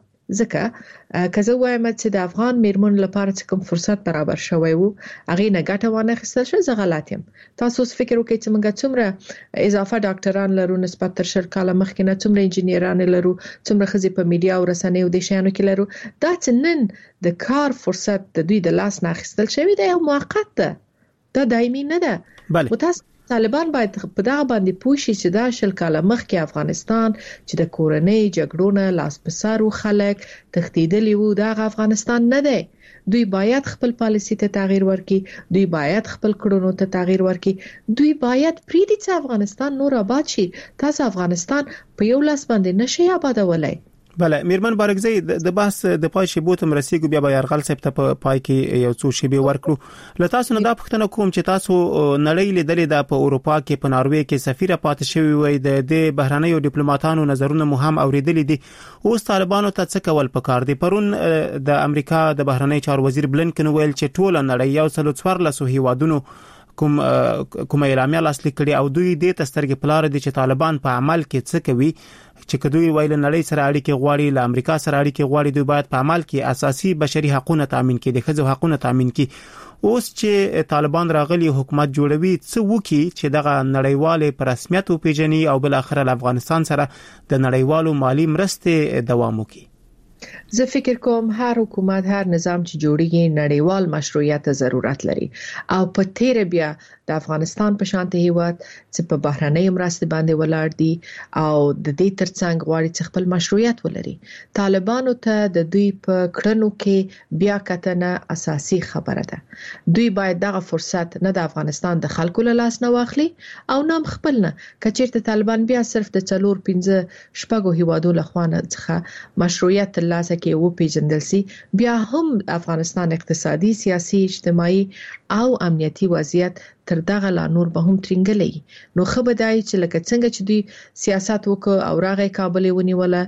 ځکه کزه وایم چې د افغان میرمن لپاره چې کوم فرصت برابر شوی وو هغه نه ګټه وانه خستل شو زه غلط یم تاسو فکر وکړئ چې موږ څومره اضافه ډاکټران لرو نسبت تر 10 کاله مخکې نه څومره انجنیران لرو څومره خزي په میډیا او رسنیو د شانو کې لرو دا چې نن د کار فرصت د دوی د لاس نه خستل شوی دی یو موقت ده دا دایمي نه ده بله طالبان باید په دغه باندې پوه شي چې دا 10 کاله مخکې افغانستان چې د کورنۍ جګړو نه لاس په سر خلک تښتیدلی وو دا افغانستان نه دی دوی باید خپل پالیسي ته تغییر ورکړي دوی باید خپل کړنو ته تغییر ورکړي دوی باید پریدي چې افغانستان نور آباد شي تاسو افغانستان په یو لاس باندې نشي آبادولای بله میرمن بارګزی د بحث د پای شی بوتم رسیدو بیا به يرغل صاحب ته په پای کې یو څو شی به ورکړو ل تاسو نه دا پښتنه کوم چې تاسو نړۍ لیدلې د په اروپا کې په ناروې کې سفیر پاتې شوی وي د بهرانيو ډیپلوماټانو نظرونه مهم اوریدلې دي اوس طالبانو ته څه کول پکار دي پرون د امریکا د بهراني چارو وزیر بلنکن ویل چې ټول نړۍ یو څلو څوار لسو هیوادونو کوم اعلامیه لاسلیک کړي او دوی د تسترګې پلار دي چې طالبان په عمل کې څه کوي چې کدوې ویل نړۍ سره اړیکې غواړي له امریکا سره اړیکې غواړي دوی باید په عمل کې اساسي بشري حقوقونه تضمین کړي د ښځو حقوقونه تضمین کړي اوس چې طالبان راغلي حکومت جوړوي څه وکي چې دغه نړیواله پر رسمیت او پیژني او بل اخر افغانستان سره د نړیوالو مالی مرستې دوام وکړي زه فکر کوم هر حکومت هر نظام چې جوړیږي نړیوال مشروعیت ضرورت لري او په تیر بیا د افغانستان په شانته هیواد چې په بهراني مرستې باندې ولاړ دي او د دې ترڅنګ غواړي چې خپل مشروعیت ولري طالبانو ته د دوی په کړنو کې بیا کتنه اساسي خبره ده دوی باید دغه فرصت نه د افغانستان د خلکو له لاس نه واخلي او نام خپل نه کچیرته طالبان بیا صرف د 4-5 شپږو هیوادو له خوانه څخه مشروعیت لاسه کې و پیژندل سي بیا هم افغانستان اقتصادي سیاسي اجتماعي او امنیتي وضعیت تر دغه لا نور به هم ترنګلې نو خبردای چې لکه څنګه چې دوی سیاست وکړ او راغی کابل ونیوله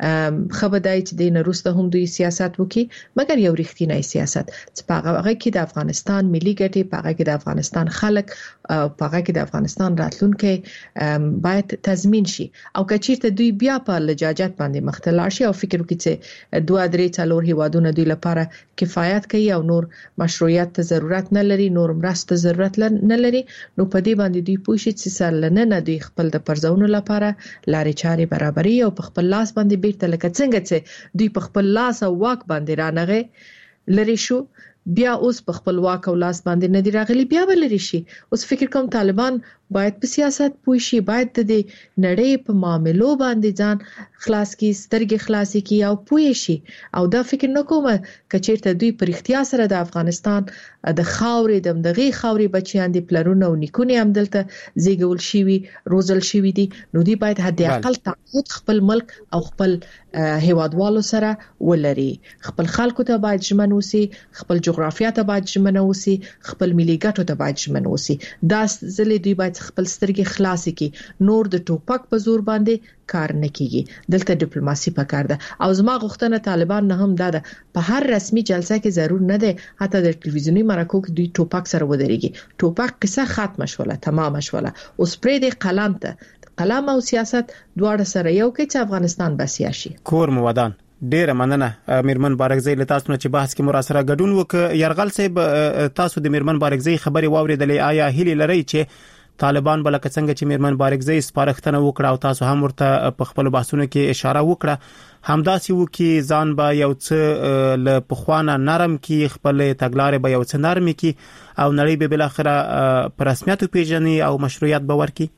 خبردای چې د نروسته هم دوی سیاست وکړي مګر یو رښتینی سیاست چې په هغه کې د افغانستان ملي ګټې په هغه کې د افغانستان خلک په هغه کې د افغانستان راتلونکي باید تضمین شي او کچیرته دوی بیا په لجاجت باندې مختلار شي او فکر وکړي چې 2-3 هیوادونه دوی لپاره کفایت کوي او نور مشروعیت ته ضرورت نه لري نور مرسته ضرورت نه لري نو په دې باندې دوی پوښي چې سرلنه دوی خپل د پرځونو لپاره لارې چارې برابري او په خپل لاس باندې بیرته لکه څنګه چې دوی په خپل لاس او واک باندې رانغه لري شو بیا اوس په خپل واک او لاس باندې نه دی راغلي بیا ولري شي اوس فکر کوم طالبان باید په سیاست پوه شي باید د نړۍ په معاملو باندې ځان خلاص کی سترګې خلاصي کی او پوه شي او دا فکر نکوم کچېرته دوی پر اختیار سره د افغانستان د خاورې دغه خاورې بچیان دي پلرونه او نیکونه هم دلته زیږول شي روزل شي دي نو دوی باید حد اقل تعهد خپل ملک او خپل هیوادوالو سره ولري خپل خلکو ته باید ژمن اوسي خپل جغرافیه ته باید ژمن اوسي خپل ملي ګټو ته باید ژمن اوسي دا ځلې دوی باید خپل سترګې خلاص کی نور د ټوپک په زور باندې کار نه کیږي دلته ډیپلوماسي پکار ده او زما غوښتنه طالبان نه هم ده په هر رسمي جلسه کې ضرور نه ده حتی د ټلویزیونی مرکو کې دوی ټوپک سره ودرېږي ټوپک قصه ختم شوله تمام شوله اوس پرې د قلم ته قلم او سیاست دواړه سره یو کې چې افغانستان بسیا شي کور مودان ډیره مننه میرمن بارکزی له تاسو نه چې بحث کې مراسره ګډون وک يرغل صاحب تاسو د میرمن بارکزی خبري واوریدلې آیا هلي لري چې طالبان بل څنګه چې میرمن بارکزی سپارښتنه وکړه او تاسو هم ورته په خپل بحثونو کې اشاره وکړه همداسي وکي ځان به یو څه له پخوانه نرم کې خپل تګلارې به یو څه نرم کې او نړۍ به بل اخره پر رسمیت پیژني او مشروعیت به ورکي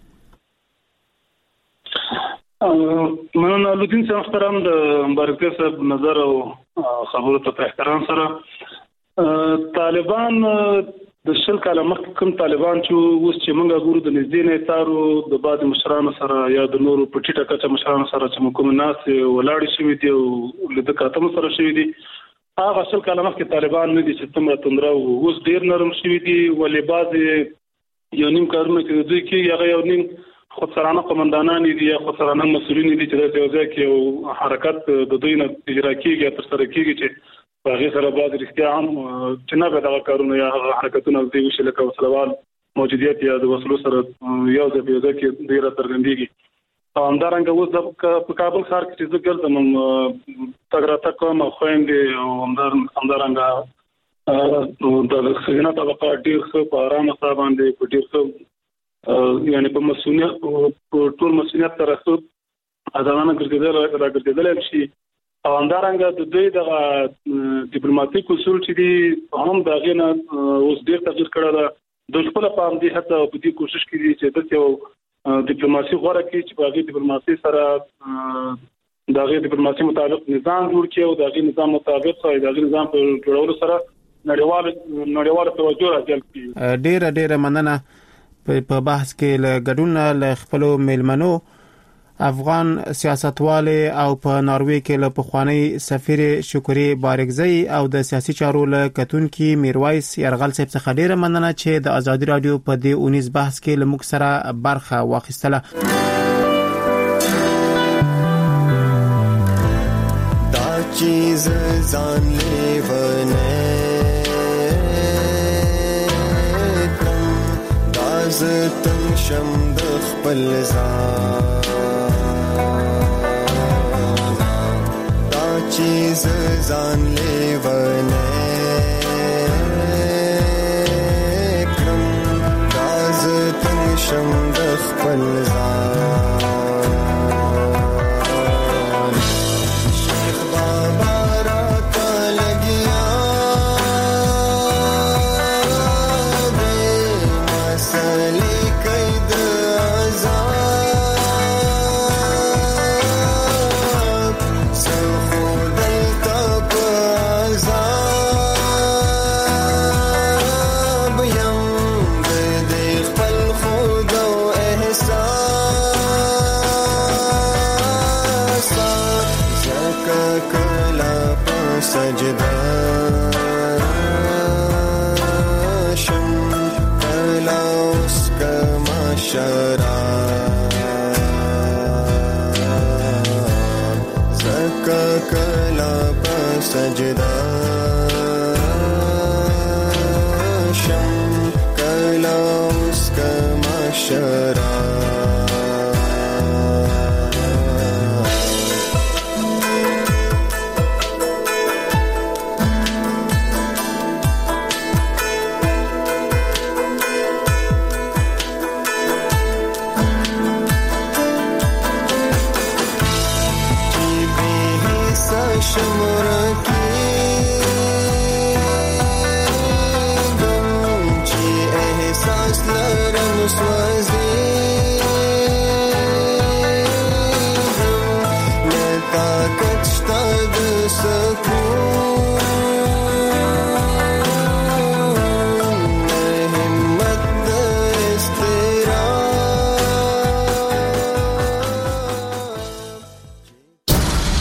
مننه لودین صاحب محترم د بارکزی صاحب نظر او خبرو ته احترام سره طالبان د شل کاله مخکې کوم طالبان چې اوس چې موږ ګورو د نږدې نه تارو د بعض مشرانو سره یا د نورو په ټیټه کچه مشرانو سره چې کوم ناس ولاړ شي دي او د کاتم سره شي دي هغه شل کاله مخکې طالبان نه دي چې څومره تندرا او اوس ډیر نرم شي دي ولې بعض یو نیم کارونه کې دوی کې هغه یو نیم خودسرانه قومندانان دي یا خودسرانه مسؤلین دي چې د یو ځای کې حرکت د دوی نه اجرا کیږي تر سره کیږي چې په هغه سره بعض رښتیا هم چې نه به دا کارونه یا حرکتونه د ویشل کول سلوال موجودیت یا د وسلو سره یو ځای کې ډیره څرګندېږي همدارنګه اوس په کابل ښار کې چې ګرځم تګراته کوم خويندې او همدارنګه د خزینه طبقه ډیر ښه په آرام سره باندې په ډیر ښه یعنی په مسؤلیت په ټول مسؤلیت سره څه ادانه راګرځیدل شي او همدارنګه د دوی د ډیپلوماټیک اصول چې دي هم دا غینه اوس ډیر تغیر کړل د خپل پام دي حتی په دې کوشش کوي چې د یو ډیپلوماسي غوړه کې چې په هغه ډیپلوماسي سره د هغه ډیپلوماسي مطابق نظام جوړ کړي او د هغه نظام مطابق د هغه نظام په جوړولو سره نړیوال توجه راجلب کړي ډیره مننه په بحث کې له ګډون له خپل میلمنو افغان سیاستوال او په ناروې کې له پخوانی سفیر شکری بارکزی او د سیاسي چارو له کتونکو میرویس يرغل صاحب څخه ډیره مننه چې د ازادي رادیو په دې 19 بحث کې له موږ سره برخه واخیستله دا چیز ځان لیونه کوم دا زتم شم د خپل ځان چیز ځان لیونه کړم راز تنگ شم د خپل ځان شیخ بابا راته لګیا دې مسلې کوي د سجدا شم کلا اس کما شرا زکا کلا سجدا شم کلا اس کما شرا شمرکی دم چې احساس لرم